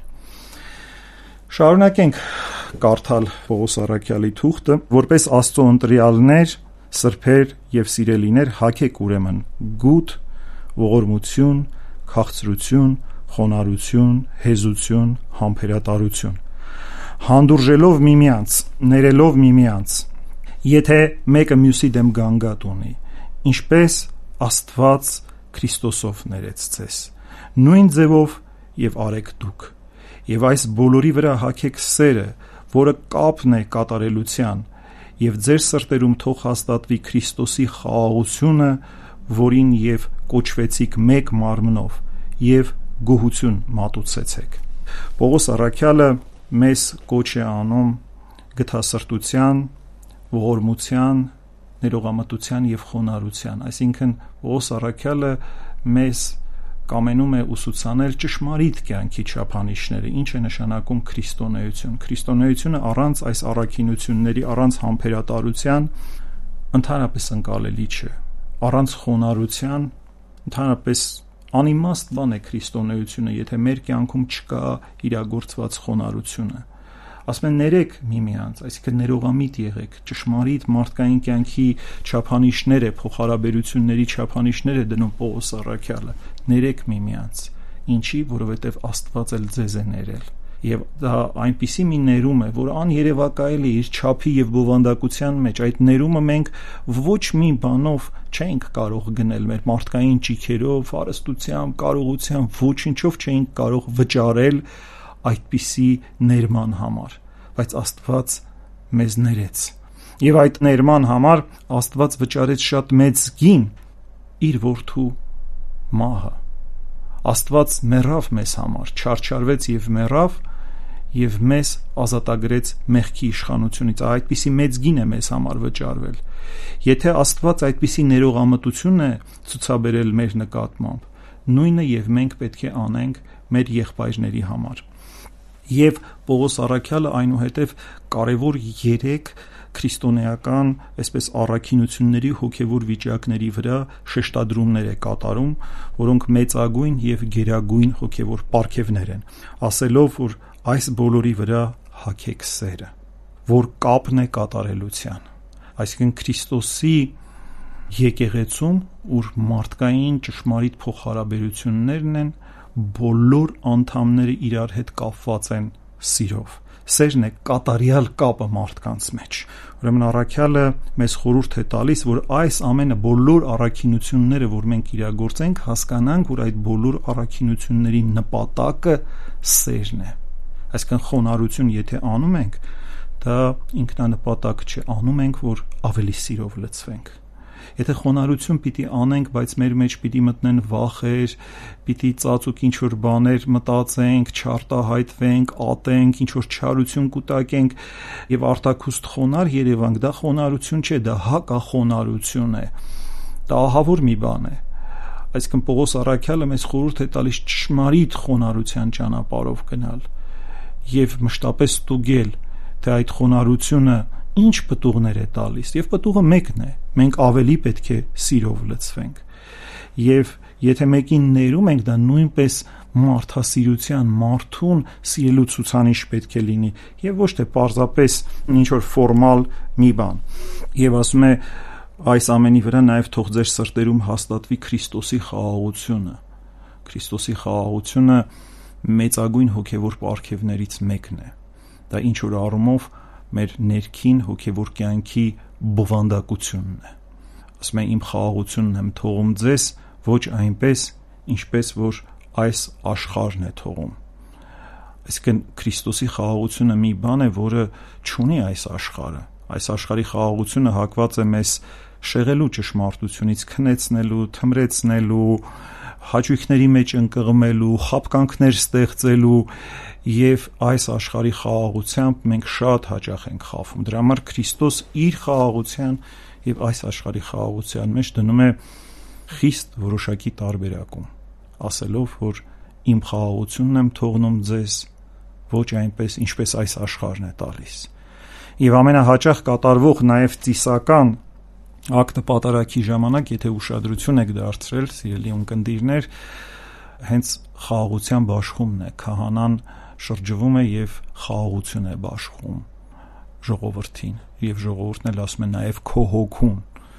Speaker 2: Շարունակենք կարդալ Պողոս առաքյալի թուղթը, որպես Աստծո ընտրյալներ, սրբեր եւ սիրելիներ հագեք ուրեմն գութ, ողորմություն, քաղցրություն, խոնարհություն, հեզություն, համբերատարություն, հանդուրժելով միմյանց, ներելով միմյանց, եթե մեկը մյուսի դեմ գանգատ ունի, ինչպես Աստված Քրիստոսով ներեց ձեզ, նույն ձևով եւ արեք դուք, եւ այս բոլորի վրա հագեք սերը, որը կապն է կատարելության, եւ ձեր սրտերում թող հաստատվի Քրիստոսի խաղաղությունը, որին եւ կոչվեցիք մեկ մարմնով, եւ գոհություն մատուցեցեք։ Պողոս առաքյալը մեզ կոչ է անում գթասրտության, ողորմության, ներողամտության եւ խոնարհության, այսինքն Պողոս առաքյալը մեզ կամենում է ուսուցանել ճշմարիտ կյանքի չափանիշները, ինչ է նշանակում քրիստոնեություն։ Քրիստոնեությունը առանց այս առաքինությունների, առանց համբերատարության ընդհանրապես ընկալելի չէ։ Առանց խոնարհության ընդհանրապես անիմաստ բան է քրիստոնեությունը, եթե մեր կյանքում չկա իրագործված խոնարհությունը։ Ասում են ներեք միմյանց, այսինքն ներողամիտ եղեք, ճշմարիտ մարդկային կյանքի չափանիշները, փոխհարաբերությունների չափանիշները դնում Պողոս առաքյալը, ներեք միմյանց, ինչի, որովհետև Աստված էլ ձեզ է ներել։ Եվ դա այնպիսի մի ներում է, որ աներևակայելի իր չափի եւ բովանդակության մեջ, այդ ներումը մենք ոչ մի բանով չենք կարող գնել, մեր մարդկային ճիքերով, հարստությամբ, կարողությամբ, ոչինչով չենք կարող վճարել այդպիսի ներման համար, բայց Աստված մեզ ներեց։ Եվ այդ ներման համար Աստված վճարեց շատ մեծ գին իր որդու մահը։ Աստված մեռավ մեզ համար, չարչարվեց եւ մեռավ եւ մեզ ազատագրեց մեղքի իշխանությունից։ Այդպիսի մեծ գին է մեզ համար վճարվել։ Եթե Աստված այդպիսի ներողամտություն է ցուցաբերել մեր նկատմամբ, նույնը եւ մենք պետք է անենք մեր եղբայրների համար։ Եվ Պողոս առաքյալը այնուհետև կարևոր 3 քրիստոնեական, այսպես առաքինությունների հոգևոր վիճակների վրա շեշտադրումներ է կատարում, որոնք մեծագույն եւ գերագույն հոգևոր պարգևներ են, ասելով, որ այս բոլորի վրա հագեք սերը, որ կապն է կատարելության։ Այսինքն Քրիստոսի եկեղեցում, ուր մարդկային ճշմարիտ փոխհարաբերություններն են, բոլոր անդամները իրար հետ կապված են սիրով։ Սերն է կատարյալ կապը մարդկանց մեջ։ Ուրեմն առաքյալը մեզ խորհուրդ է տալիս, որ այս ամենը բոլոր առաքինությունները, որ մենք իրագործենք, հասկանանք, որ այդ բոլոր առաքինությունների նպատակը սերն է։ Այսինքն խոնարհություն եթե անում ենք, դա ինքնանպատակ չէ, անում ենք, որ ավելի սիրով լցվենք։ Եթե խոնարհություն պիտի անենք, բայց մեր մեջ պիտի մտնեն վախեր, պիտի ծածուկ ինչ-որ բաներ մտածենք, չարտահայտվենք, ատենք, ինչ-որ չարություն կուտակենք եւ արտաքուստ խոնարհ երևանք, դա խոնարհություն չէ, դա հակախոնարհություն է։ Դա ահավոր մի բան է։ Այսինքն Պողոս առաքյալը մեզ խորհուրդ է տալիս ճշմարիտ խոնարհության ճանապարհով գնալ եւ մշտապես ստուգել, թե այդ խոնարհությունը ինչ պտուղներ է տալիս, եւ պտուղը մեկն է, մենք ավելի պետք է սիրով լցվենք, եւ եթե մեկին ներում ենք, դա նույնպես մարդասիրության, մարդուն սիրելու ցուցանիշ պետք է լինի, եւ ոչ թե պարզապես ինչ-որ ֆորմալ մի բան։ Եվ ասում է, այս ամենի վրա նաեւ թող ձեր սրտերում հաստատվի Քրիստոսի խաղաղությունը։ Քրիստոսի խաղաղությունը մեծագույն հոգեվոր պարգևներից մեկն է։ Դա ինչ-որ առումով մեր ներքին հոգևոր կյանքի բովանդակությունն է։ Ասում է, իմ խաղաղությունն եմ թողում ձեզ, ոչ այնպես, ինչպես որ այս աշխարհն է թողում։ Այսինքն Քրիստոսի խաղաղությունը մի բան է, որը չունի այս աշխարհը։ Այս աշխարհի խաղաղությունը հակված է մեզ շեղելու ճշմարտությունից, քնեցնելու, թմրեցնելու, հաճույքների մեջ ընկղմելու, խաբկանքներ ստեղծելու, եւ այս աշխարհի խաղաղությամբ մենք շատ հաճախ ենք խաբվում։ Դրա համար Քրիստոս իր խաղաղության եւ այս աշխարհի խաղաղության մեջ դնում է խիստ որոշակի տարբերակում, ասելով, որ իմ խաղաղությունն եմ թողնում ձեզ, ոչ այնպես, ինչպես այս աշխարհն է տալիս։ Եվ ամենահաճախ կատարվող նաեւ ծիսական ակտը պատարագի ժամանակ, եթե ուշադրություն եք դարձրել, սիրելի ունկնդիրներ, հենց խաղաղության բաշխումն է, քահանան շրջվում է եւ խաղաղություն է բաշխում ժողովրդին, եւ ժողովուրդն էլ ասում է նաեւ քո հոգուն։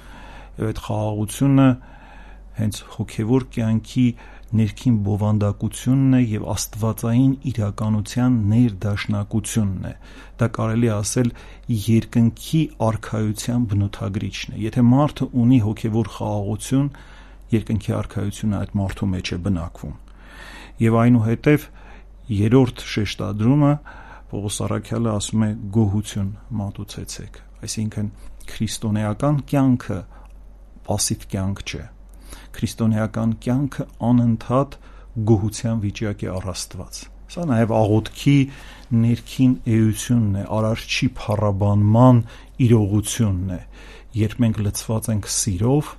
Speaker 2: Եվ այդ խաղաղությունը հենց հոգեվոր կյանքի ներքին բովանդակությունն է եւ աստվածային իրականության ներդաշնակությունն է։ Դա կարելի է ասել երկնքի արքայության բնութագրիչն է։ Եթե մարդը ունի հոգեվոր խաղաղություն, երկնքի արքայությունը այդ մարդու մեջ է բնակվում։ Եվ այնուհետև երրորդ շեշտադրումը Պողոս առաքյալը ասում է գոհություն մատուցեցեք, այսինքն քրիստոնեական կյանքը պասիվ կյանք չէ։ Քրիստոնեական կյանքը անընդհատ գոհության վիճակ է առ Աստված։ Սա նաև աղոթքի ներքին էությունն է, արարչի փառաբանման իրողությունն է, երբ մենք լցված ենք սիրով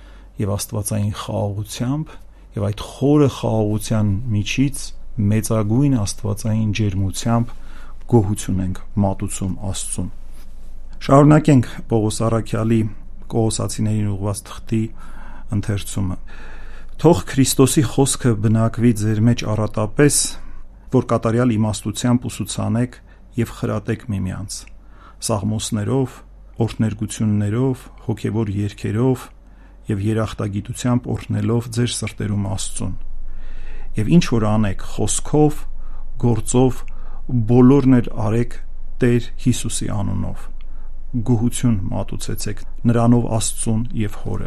Speaker 2: եւ աստվածային խաղաղությամբ եւ այդ խորը խաղաղության միջից մեծագույն աստվածային ջերմությամբ գոհություն ենք մատուցում Աստծուն։ Շարունակենք Պողոս առաքյալի Կողոսացիներին ուղղված թղթի ընթերցումը։ Թող Քրիստոսի խոսքը բնակվի ձեր մեջ առատապես, որ կատարյալ իմաստությամբ ուսուցանեք եւ խրատեք միմյանց, սաղմոսներով, օրհներգություններով, հոգեվոր երգերով եւ երախտագիտությամբ օրհնելով ձեր սրտերում Աստծուն։ Եվ ինչ որ անեք խոսքով, գործով, բոլորն էլ արեք Տեր Հիսուսի անունով։ Գոհություն մատուցեցեք նրանով Աստծուն եւ Հորը։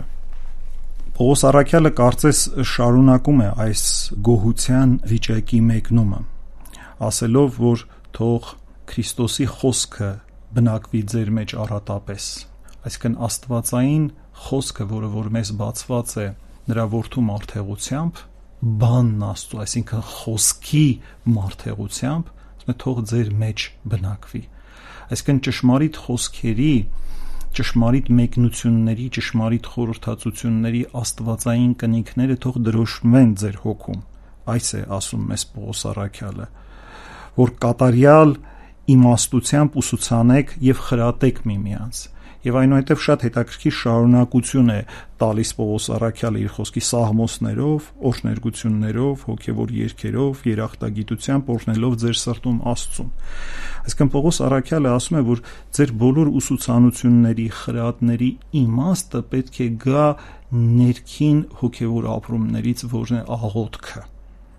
Speaker 2: Պողոս առաքյալը կարծես շարունակում է այս գոհության վիճակի մեկնումը, ասելով, որ թող Քրիստոսի խոսքը բնակվի ձեր մեջ առատապես, այսինքն աստվածային խոսքը, որը որ մեզ բացված է նրա որդու մարդեղությամբ, բանն Աստծո, այսինքն խոսքի մարդեղությամբ, թող ձեր մեջ բնակվի։ Այսինքն ճշմարիտ խոսքերի, ճշմարիտ մեկնությունների, ճշմարիտ խորհրդածությունների աստվածային կնիքները թող դրոշմեն ձեր հոգում։ Այս է ասում մեզ Պողոս առաքյալը, որ կատարյալ իմաստությամբ ուսուցանեք եւ խրատեք միմյանց։ Եվ այնուհետև շատ հետաքրքիր շարունակություն է տալիս Պողոս առաքյալը իր խոսքի սաղմոսներով, օրհներգություններով, հոգևոր երգերով, երախտագիտությամբ օրհնելով ձեր սրտում Աստծուն։ Այսինքն Պողոս առաքյալը ասում է, որ ձեր բոլոր ուսուցանությունների, խրատների իմաստը պետք է գա ներքին հոգևոր ապրումներից, որն է աղոթքը։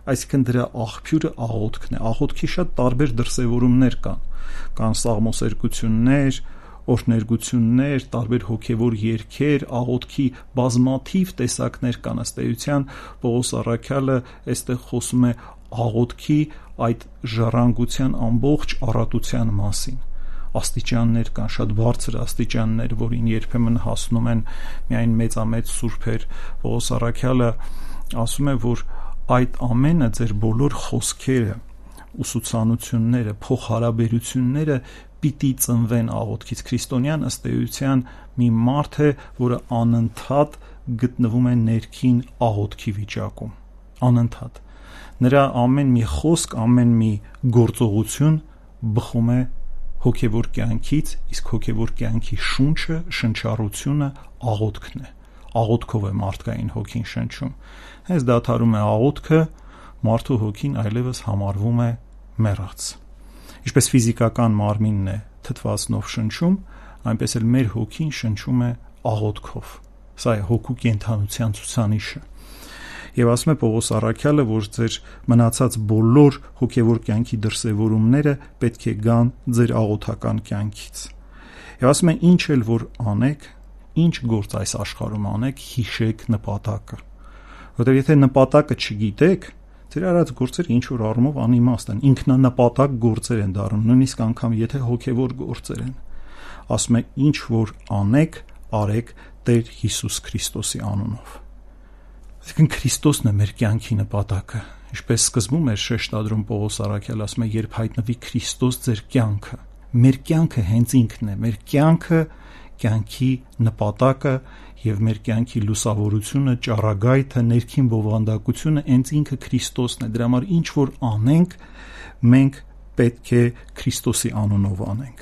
Speaker 2: Այսինքն դրա աղբյուրը աղոթքն է։ Աղոթքի շատ տարբեր դրսևորումներ կան սաղմոսերգություններ, օրհներգություններ, տարբեր հոգևոր երգեր, աղոթքի բազմաթիվ տեսակներ կան։ Ըստ էության Պողոս առաքյալը այստեղ խոսում է աղոթքի այդ ժառանգության ամբողջ առատության մասին։ Աստիճաններ կան, շատ բարձր աստիճաններ, որին երբեմն հասնում են միայն մեծամեծ սուրբեր։ Պողոս առաքյալը ասում է, որ այդ ամենը ձեր բոլոր խոսքերը, ուսուցանությունները, փոխհարաբերությունները պիտի ծնվեն աղոթքից։ Քրիստոնյան ըստ էության մի մարդ է, որը անընդհատ գտնվում է ներքին աղոթքի վիճակում, անընդհատ։ Նրա ամեն մի խոսք, ամեն մի գործողություն բխում է հոգևոր կյանքից, իսկ հոգևոր կյանքի շունչը, շնչառությունը աղոթքն է։ Աղոթքով է մարդկային հոգին շնչում։ Հենց դադարում է աղոթքը, մարդու հոգին այլևս համարվում է մեռած։ Ինչպես ֆիզիկական մարմինն է թթվածնով շնչում, այնպես էլ մեր հոգին շնչում է աղոթքով։ Սա է հոգու կենդանության ցուցանիշը։ Եվ ասում է Պողոս առաքյալը, որ ձեր մնացած բոլոր հոգևոր կյանքի դրսևորումները պետք է գան ձեր աղոթական կյանքից։ Եվ ասում է ինչ էլ որ անեք, ինչ գործ այս աշխարհում անեք, հիշեք նպատակը։ Որտեղ եթե նպատակը չգիտեք, ձեր արած գործերը ինչ որ առումով անիմաստ են, ինքնանպատակ գործեր են դառնում, նույնիսկ անգամ եթե հոգևոր գործեր են։ Ասում է ինչ որ անեք, արեք Տեր Հիսուս Քրիստոսի անունով։ Այսինքն Քրիստոսն է մեր կյանքի նպատակը։ Ինչպես սկզբում էր շեշտադրում Պողոս առաքյալը, ասում է, երբ հայտնվի Քրիստոս ձեր կյանքը, մեր կյանքը հենց ինքն է, մեր կյանքը, կյանքի նպատակը եւ մեր կյանքի լուսավորությունը, ճառագայթը, ներքին բովանդակությունը հենց ինքը Քրիստոսն է։ Դրա համար ինչ որ անենք, մենք պետք է Քրիստոսի անունով անենք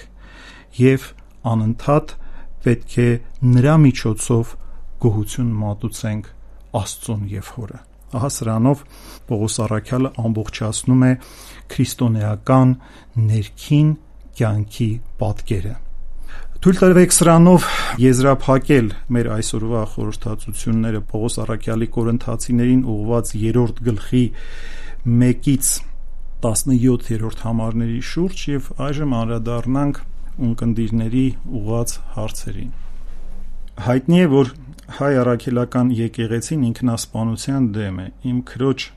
Speaker 2: եւ անընդհատ պետք է նրա միջոցով գոհություն մատուցենք Աստծուն եւ Հորը։ Ահա սրանով Պողոս առաքյալը ամբողջացնում է քրիստոնեական ներքին կյանքի պատկերը։ Թույլ տվեք սրանով եզրափակել մեր այսօրվա խորհրդածությունները Պողոս առաքյալի Կորինթացիներին ուղղված 3-րդ գլխի 1-ից 17-րդ համարների շուրջ եւ այժմ անդրադառնանք ունկնդիրների ուղղված հարցերին։ Հայտնի է, որ հայ առաքելական եկեղեցին ինքնասպանության դեմ է։ Իմ քրոջ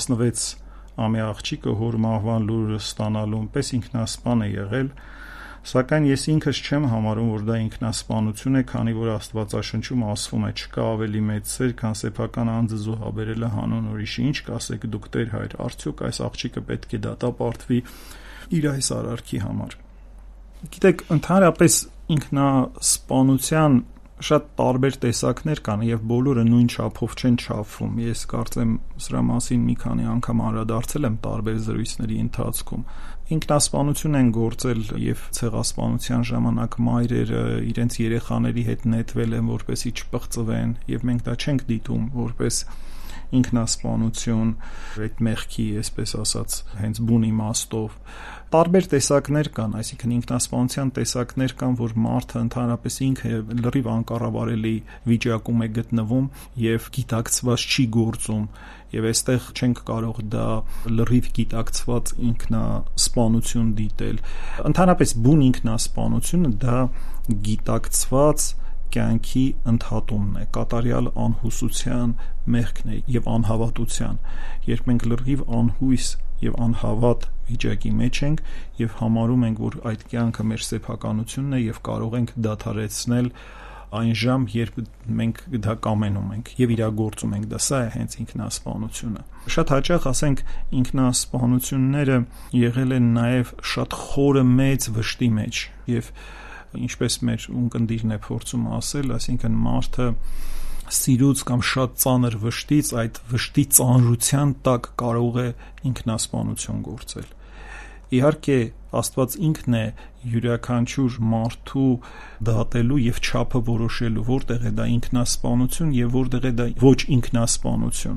Speaker 2: 16-ամյա աղջիկը հոր մահվան լուրը ստանալուն պես ինքնասպան է եղել, սակայն ես ինքս չեմ համարում, որ դա ինքնասպանություն է, քանի որ Աստվածաշնչում ասվում է. չկա ավելի մեծ սեր, քան սեփական անձը զոհաբերելը հանուն ուրիշի։ Ինչ կասեք դուք, Տեր Հայր, արդյոք այս աղջիկը պետք է դատապարտվի իր այս արարքի համար։ Գիտեք, ընդհանրապես ինքնասպանության շատ տարբեր տեսակներ կան եւ բոլորը նույն չափով չեն չափվում։ Ես կարծեմ սրա մասին մի քանի անգամ անդրադարձել եմ տարբեր զրույցների ընթացքում։ Ինքնասպանություն են գործել եւ ցեղասպանության ժամանակ մայրերը իրենց երեխաների հետ նետվել են, որպեսզի չպղծվեն, եւ մենք դա չենք դիտում որպես ինքնասպանություն, այդ մեղքի, այսպես ասած, հենց բուն իմաստով։ Տարբեր տեսակներ կան, այսինքն ինքնասպանության տեսակներ կան, որ մարդը ընդհանրապես ինքը լրիվ անկառավարելի վիճակում է գտնվում եւ գիտակցված չի գործում, եւ այստեղ չենք կարող դա լրիվ գիտակցված ինքնասպանություն դիտել։ Ընդհանրապես բուն ինքնասպանությունը դա գիտակցված կյանքի ընդհատումն է, կատարյալ անհուսության մեղքն է եւ անհավատության, երբ մենք լրիվ անհույս եւ անհավատ վիճակի մեջ ենք եւ համարում ենք, որ այդ կյանքը մեր սեփականությունն է եւ կարող ենք դադարեցնել այն ժամ, երբ մենք դա կամենում ենք եւ իրագործում ենք դա, սա է հենց ինքնասպանությունը։ Շատ հաճախ, ասենք, ինքնասպանությունները եղել են նաեւ շատ խորը մեծ վշտի մեջ եւ ինչպես մեր ունկնդիրն է փորձում ասել, այսինքն մարդը սիրուց կամ շատ ծանր վշտից, այդ վշտի ծանրության տակ կարող է ինքնասպանություն գործել։ Իհարկե, Աստված ինքն է յուրաքանչյուր մարդու դատելու եւ չափը որոշելու, որտեղ է դա ինքնասպանություն եւ որտեղ է դա ոչ ինքնասպանություն,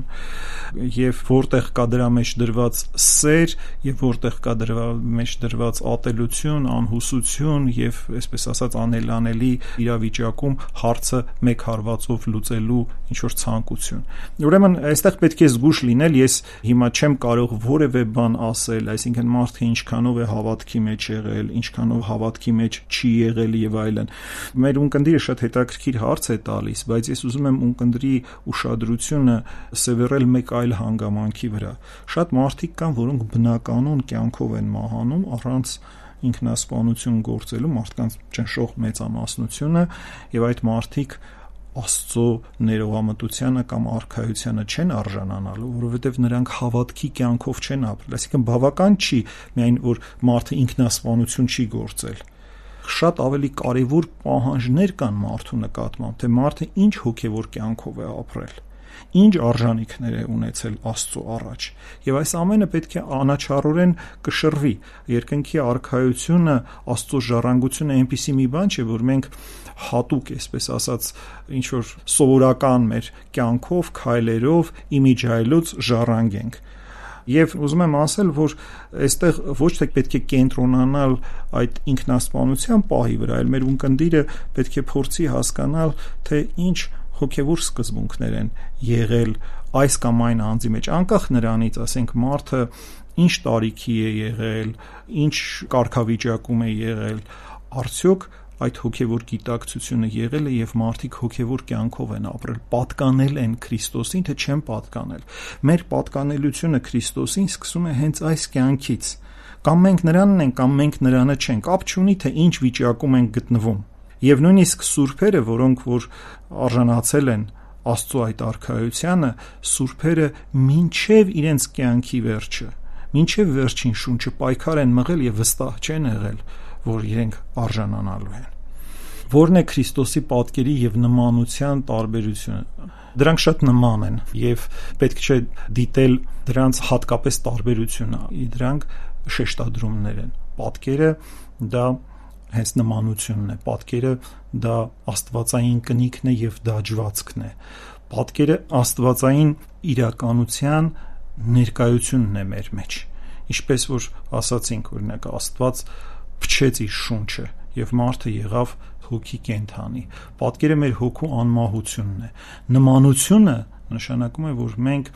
Speaker 2: եւ որտեղ կա դրա մեջ դրված սեր եւ որտեղ կա դրա մեջ դրված ատելություն, անհուսություն եւ այսպես ասած անելանելի իրավիճակում հարցը մեկ հարվածով լուծելու ինչ որ ցանկություն։ Ուրեմն այստեղ պետք է զգուշ լինել, ես հիմա չեմ կարող որևէ բան ասել, այսինքն մարդը ինչքանով է հավատքի մեջ եղել, ինչքանով հավատքի մեջ չի եղել եւ այլն։ Մեր ունկնդիրը շատ հետաքրքիր հարց է տալիս, բայց ես ուզում եմ ունկնդրի ուշադրությունը սևեռել մեկ այլ հանգամանքի վրա։ Շատ մարդիկ կան, որոնք բնականon կյանքով են մահանում առանց ինքնասպանություն գործելու, մարդկանց ճնշող մեծամասնությունը, եւ այդ մարդիկ Աստծո ներողամտությանը կամ արքայությանը չեն արժանանալու, որովհետև նրանք հավատքի կյանքով չեն ապրել։ Այսինքն բավական չի միայն որ մարդը ինքնասպանություն չի գործել։ Շատ ավելի կարևոր պահանջներ կան մարդու նկատմամբ, թե մարդը ինչ հոգևոր կյանքով է ապրել, ինչ արժանիքներ է ունեցել Աստծո առաջ, եւ այս ամենը պետք է անաչառորեն կշռվի։ Երկնքի արքայությունը, Աստծո ժառանգությունը այնպիսի մի բան չէ, որ մենք հատուկ, այսպես ասած, ինչ որ սովորական մեր կյանքով, քայլերով, իմիջայլոց ժառանգենք։ Եվ ուզում եմ ասել, որ այստեղ ոչ թե պետք է կենտրոնանալ այդ ինքնասպանության պահի վրա, այլ մեր ունկնդիրը պետք է փորձի հասկանալ, թե ինչ հոգևոր սկզբունքներ են եղել այս կամ այն անձի մեջ, անկախ նրանից, ասենք, մարդը ինչ տարիքի է եղել, ինչ կարգավիճակում է եղել, արդյոք այդ հոգևոր գիտակցությունը եղել է եւ մարդիկ հոգևոր կյանքով են ապրել, պատկանել են Քրիստոսին, թե չեն պատկանել։ Մեր պատկանելությունը Քրիստոսին սկսում է հենց այս կյանքից։ Կամ մենք նրանն ենք, կամ մենք նրանը չենք, կապ չունի, թե ինչ վիճակում ենք գտնվում։ Եվ նույնիսկ սուրբերը, որոնք որ արժանացել են Աստծո այդ արքայությանը, սուրբերը մինչև իրենց կյանքի վերջը, մինչև վերջին շունչը պայքար են մղել եւ վստահ չեն եղել, որ իրենք արժանանալու են։ Որն է Քրիստոսի պատկերի եւ նմանության տարբերությունը։ Դրանք շատ նման են եւ պետք չէ դիտել դրանց հատկապես տարբերությունը։ Դրանք շեշտադրումներ են։ Պատկերը դա հենց նմանությունն է, պատկերը դա աստվածային կնիքն է եւ դաջվածքն է, պատկերը աստվածային իրականության ներկայությունն է մեր մեջ, ինչպես որ ասացինք, օրինակ Աստված փչեց իր շունչը եւ մարդը եղավ հոգի կենդանի, պատկերը մեր հոգու անմահությունն է, նմանությունը նշանակում է, որ մենք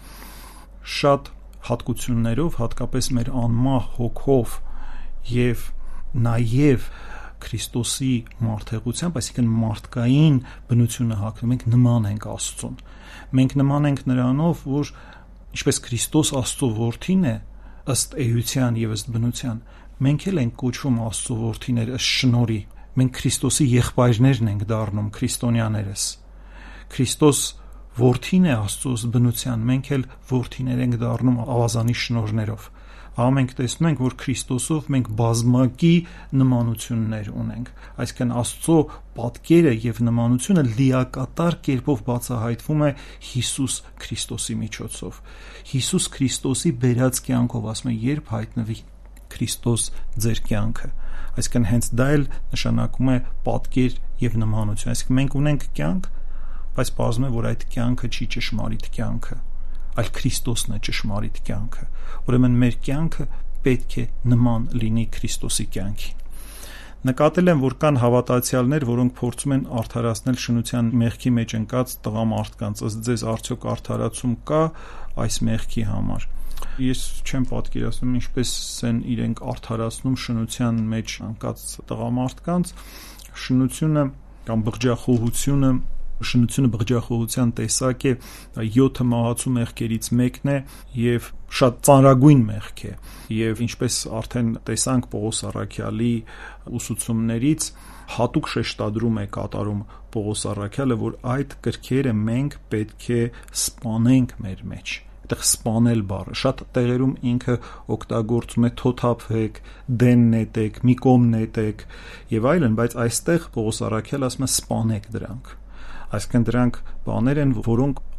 Speaker 2: շատ հատկություններով, հատկապես մեր անմահ հոգով եւ նաեւ Քրիստոսի մարդեղությամբ, այսինքն մարդկային բնությունը հակնում, մենք նման ենք Աստծուն։ Մենք նման ենք նրանով, որ ինչպես Քրիստոս Աստծո որդին է, ըստ էության եւ ըստ բնության, մենք էլ ենք կոչվում Աստծո որդիներ ըստ շնորհի։ Մենք Քրիստոսի եղբայրներն ենք դառնում, քրիստոնյաներս։ Քրիստոս որդին է Աստծո բնության, մենք էլ որդիներ ենք դառնում ավազանի շնորհներով։ Ահա մենք տեսնում ենք, որ Քրիստոսով մենք բազմակի նմանություններ ունենք, այսինքն Աստծո պատկերը եւ նմանությունը լիակատար կերպով բացահայտվում է Հիսուս Քրիստոսի միջոցով։ Հիսուս Քրիստոսի բերած կյանքով, ասում է, երբ հայտնվի Քրիստոս ձեր կյանքը, այսինքն հենց դա էլ նշանակում է պատկեր եւ նմանություն, այսինքն մենք ունենք կյանք, բայց պարզվում է, որ այդ կյանքը չի ճշմարիտ կյանքը, այլ Քրիստոսն է ճշմարիտ կյանքը։ Ուրեմն մեր կյանքը պետք է նման լինի Քրիստոսի կյանքին։ Նկատել եմ, որ կան հավատացյալներ, որոնք փորձում են արդարացնել շնության մեղքի մեջ ընկած տղամարդկանց, ըստ ձեզ արդյոք արդարացում կա այս մեղքի համար։ Ես չեմ պատկերացնում ինչպես են իրենք արդարացնում շնության մեջ ընկած տղամարդկանց։ Շնությունը կամ բղջախոհությունը Շնությունը բղջախոհության տեսակ է, 7 մահացու մեղքերից մեկն է եւ շատ ծանրագույն մեղք է, եւ ինչպես արդեն տեսանք Պողոս առաքյալի ուսուցումներից, հատուկ շեշտադրում է կատարում Պողոս առաքյալը, որ այդ կրքերը մենք պետք է սպանենք մեր մեջ։ Այդտեղ սպանել բառը շատ տեղերում ինքը օգտագործում է թոթափեք, դեն նետեք, մի կողմ նետեք եւ այլն, բայց այստեղ Պողոս առաքյալը ասում է սպանեք դրանք։ Այսինքն դրանք բաներ են, որոնք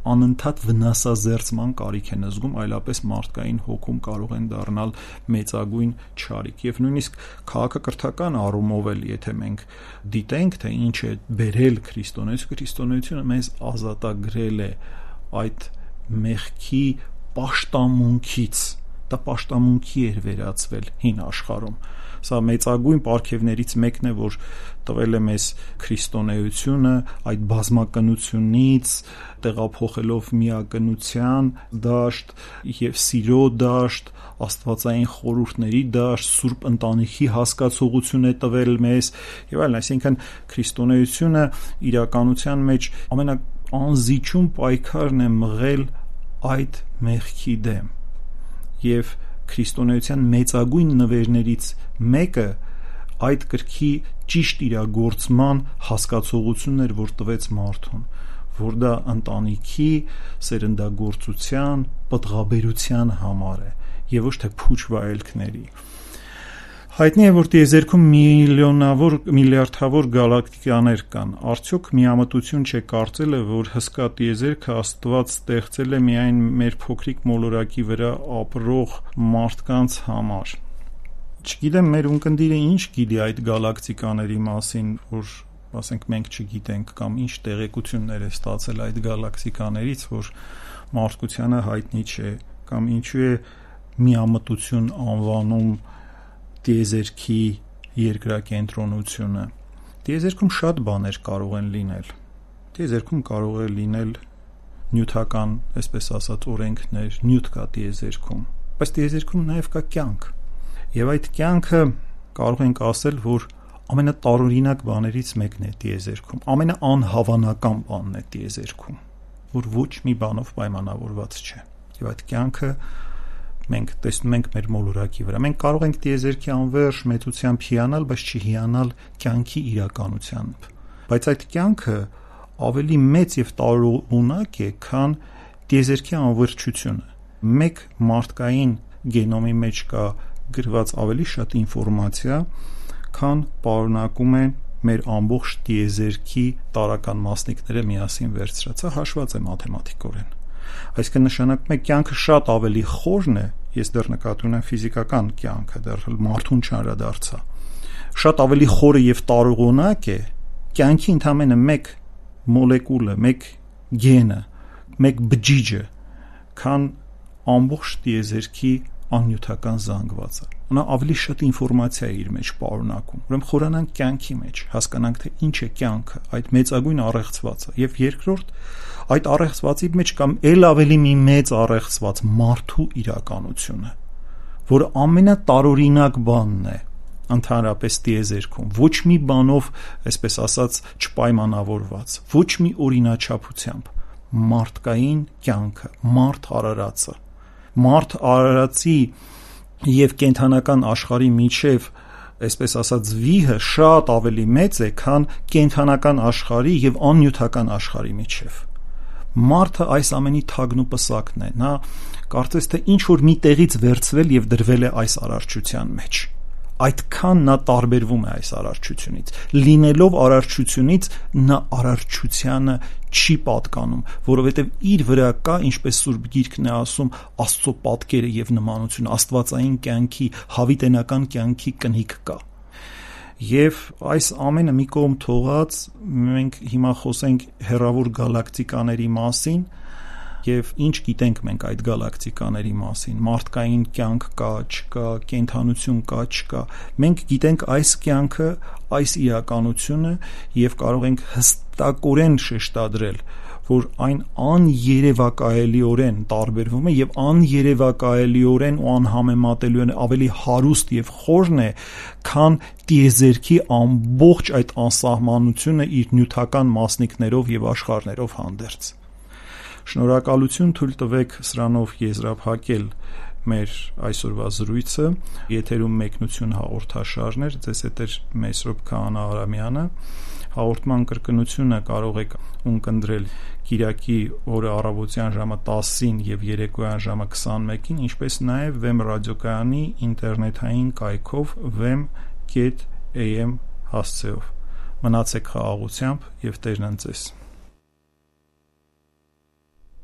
Speaker 2: անընդհատ վնասազերծման կարիք են զգում, այլապես մարդկային հոգում կարող են դառնալ մեծագույն չարիք։ Եվ նույնիսկ քաղաքակրթական առումով էլ, եթե մենք դիտենք, թե ինչ է բերել քրիստոնեությունը մեզ ազատագրել է այդ մեղքի պաշտամունքից, դա պաշտամունքի էր վերածվել հին աշխարհում։ Սա մեծագույն պարգևներից մեկն է, որ տվել է մեզ քրիստոնեությունը, այդ բազմակնությունից տեղափոխելով միակնության դաշտ եւ սիրո դաշտ, աստվածային խորհուրդների դաշտ, սուրբ ընտանիքի հասկացողություն է տվել մեզ եւ այլն, այսինքն քրիստոնեությունը իրականության մեջ ամենաանզիջում պայքարն է մղել այդ մեղքի դեմ եւ քրիստոնեության մեծագույն նվերներից մեկը այդ կրքի ճիշտ իրագործման հասկացողությունն էր, որ տվեց մարդուն, որ դա ընտանիքի սերնդագործության, պտղաբերության համար է եւ ոչ թե փուչ վայելքների։ Հայտնի է, որ տիեզերքում միլիարդավոր գալակտիկաներ կան։ Արդյոք միամտություն չէ կարծելը, որ հսկա տիեզերքը Աստված ստեղծել է միայն մեր փոքրիկ մոլորակի վրա ապրող մարդկանց համար։ Չգիտեմ, մեր ունկնդիրը ինչ գիտի այդ գալակտիկաների մասին, որ ասենք մենք չգիտենք, կամ ինչ տեղեկություններ է ստացել այդ գալակտիկաներից, որ մարդկությանը հայտնի չէ, կամ ինչու է միամտություն անվանում տիեզերքի երկրակենտրոնությունը։ Տիեզերքում շատ բաներ կարող են լինել։ Տիեզերքում կարող է լինել նյութական, այսպես ասած, օրենքներ, նյութ կա տիեզերքում, բայց տիեզերքում նաև կա կյանք։ Եվ այդ կյանքը կարող ենք ասել, որ ամենատարօրինակ բաներից մեկն է տիեզերքում, ամենաանհավանական բանն է տիեզերքում, որ ոչ մի բանով պայմանավորված չէ։ Եվ այդ կյանքը մենք տեսնում ենք մեր մոլորակի վրա։ Մենք կարող ենք տիեզերքի անվերջ մեծությամբ հիանալ, բայց չհիանալ կյանքի իրականությամբ։ Բայց այդ կյանքը ավելի մեծ եւ տարօրինակ է, քան տիեզերքի անվերջությունը։ Մեկ մարդկային գենոմի մեջ կա գրված ավելի շատ ինֆորմացիա, քան պարունակում է մեր ամբողջ տիեզերքի տարական մասնիկները միասին վերցրած։ Սա հաշված է մաթեմատիկորեն։ Այսինքն նշանակում է կյանքը շատ ավելի խորն է, ես դեռ նկատի ունեմ ֆիզիկական կյանքը, դեռ մարդուն չանդրադարձա, շատ ավելի խորը եւ տարողունակ է կյանքի ընդամենը մեկ մոլեկուլը, մեկ գենը, մեկ բջիջը, քան ամբողջ տիեզերքի աննյութական զանգվածը։ Նա ավելի շատ ինֆորմացիա է իր մեջ պարունակում։ Ուրեմն խորանանք կյանքի մեջ, հասկանանք թե ինչ է կյանքը, այդ մեծագույն առեղծվածը, եւ երկրորդ այդ առեղծվածի մեջ կամ ել ավելի մի մեծ առեղծված մարդու իրականությունը, որը ամենատարօրինակ բանն է ընդհանրապես տիեզերքում, ոչ մի բանով, այսպես ասած, չպայմանավորված, ոչ մի օրինաչափությամբ, մարդկային կյանքը, մարդ արարածը, մարդ արարածի եւ կենդանական աշխարհի միջև, այսպես ասած, վիհը շատ ավելի մեծ է, քան կենդանական աշխարհի եւ աննյութական աշխարհի միջև։ Մարդը այս ամենի թագն ու պսակն է, նա կարծես թե ինչ որ մի տեղից վերցվել եւ դրվել է այս արարչության մեջ, այդքան նա տարբերվում է այս արարչությունից, լինելով արարչությունից նա արարչությանը չի պատկանում, որովհետեւ իր վրա կա, ինչպես Սուրբ Գիրքն է ասում, Աստծո պատկերը եւ նմանությունը, աստվածային կյանքի, հավիտենական կյանքի կնիք կա։ Եվ այս ամենը մի կողմ թողած, մենք հիմա խոսենք հեռավոր գալակտիկաների մասին եւ ինչ գիտենք մենք այդ գալակտիկաների մասին, մարդկային կյանք կա, չկա, կենդանություն կա, չկա։ Մենք գիտենք այս կյանքը, այս իրականությունը եւ կարող ենք հստակորեն շեշտադրել, որ այն աներևակայելիորեն տարբերվում է եւ աներևակայելիորեն ու անհամեմատելիորեն ավելի հարուստ եւ խորն է, քան տիեզերքի ամբողջ այդ անսահմանությունը իր նյութական մասնիկներով եւ աշխարհներով հանդերձ։ Շնորհակալություն, թույլ տվեք սրանով եզրափակել մեր այսօրվա զրույցը։ Եթերում մեկնություն հաղորդաշարներ, ձեզ հետ է Մեսրոպ Քահանա Արամյանը։ Հաղորդման կրկնությունը կարող եք ունկնդրել Կիրակի օրը առավոտյան ժամը 10-ին եւ երեկոյան ժամը 21-ին, ինչպես նաեւ Վեմ ռադիոկայանի ինտերնետային կայքով vem.am հասցեով։ Մնացեք խաղաղությամբ եւ Տերն ընդ ձեզ։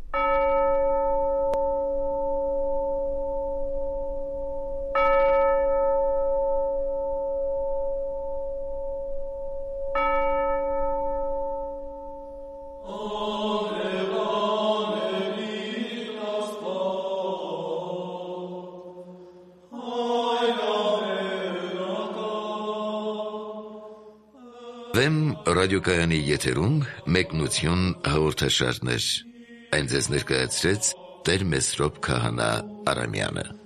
Speaker 1: Վեմ ռադիոկայանի եթերում մեկնություն հաղորդաշարներ։ Այն ձեզ ներկայացրեց Տեր Մեսրոպ Քահանա Արամյանը։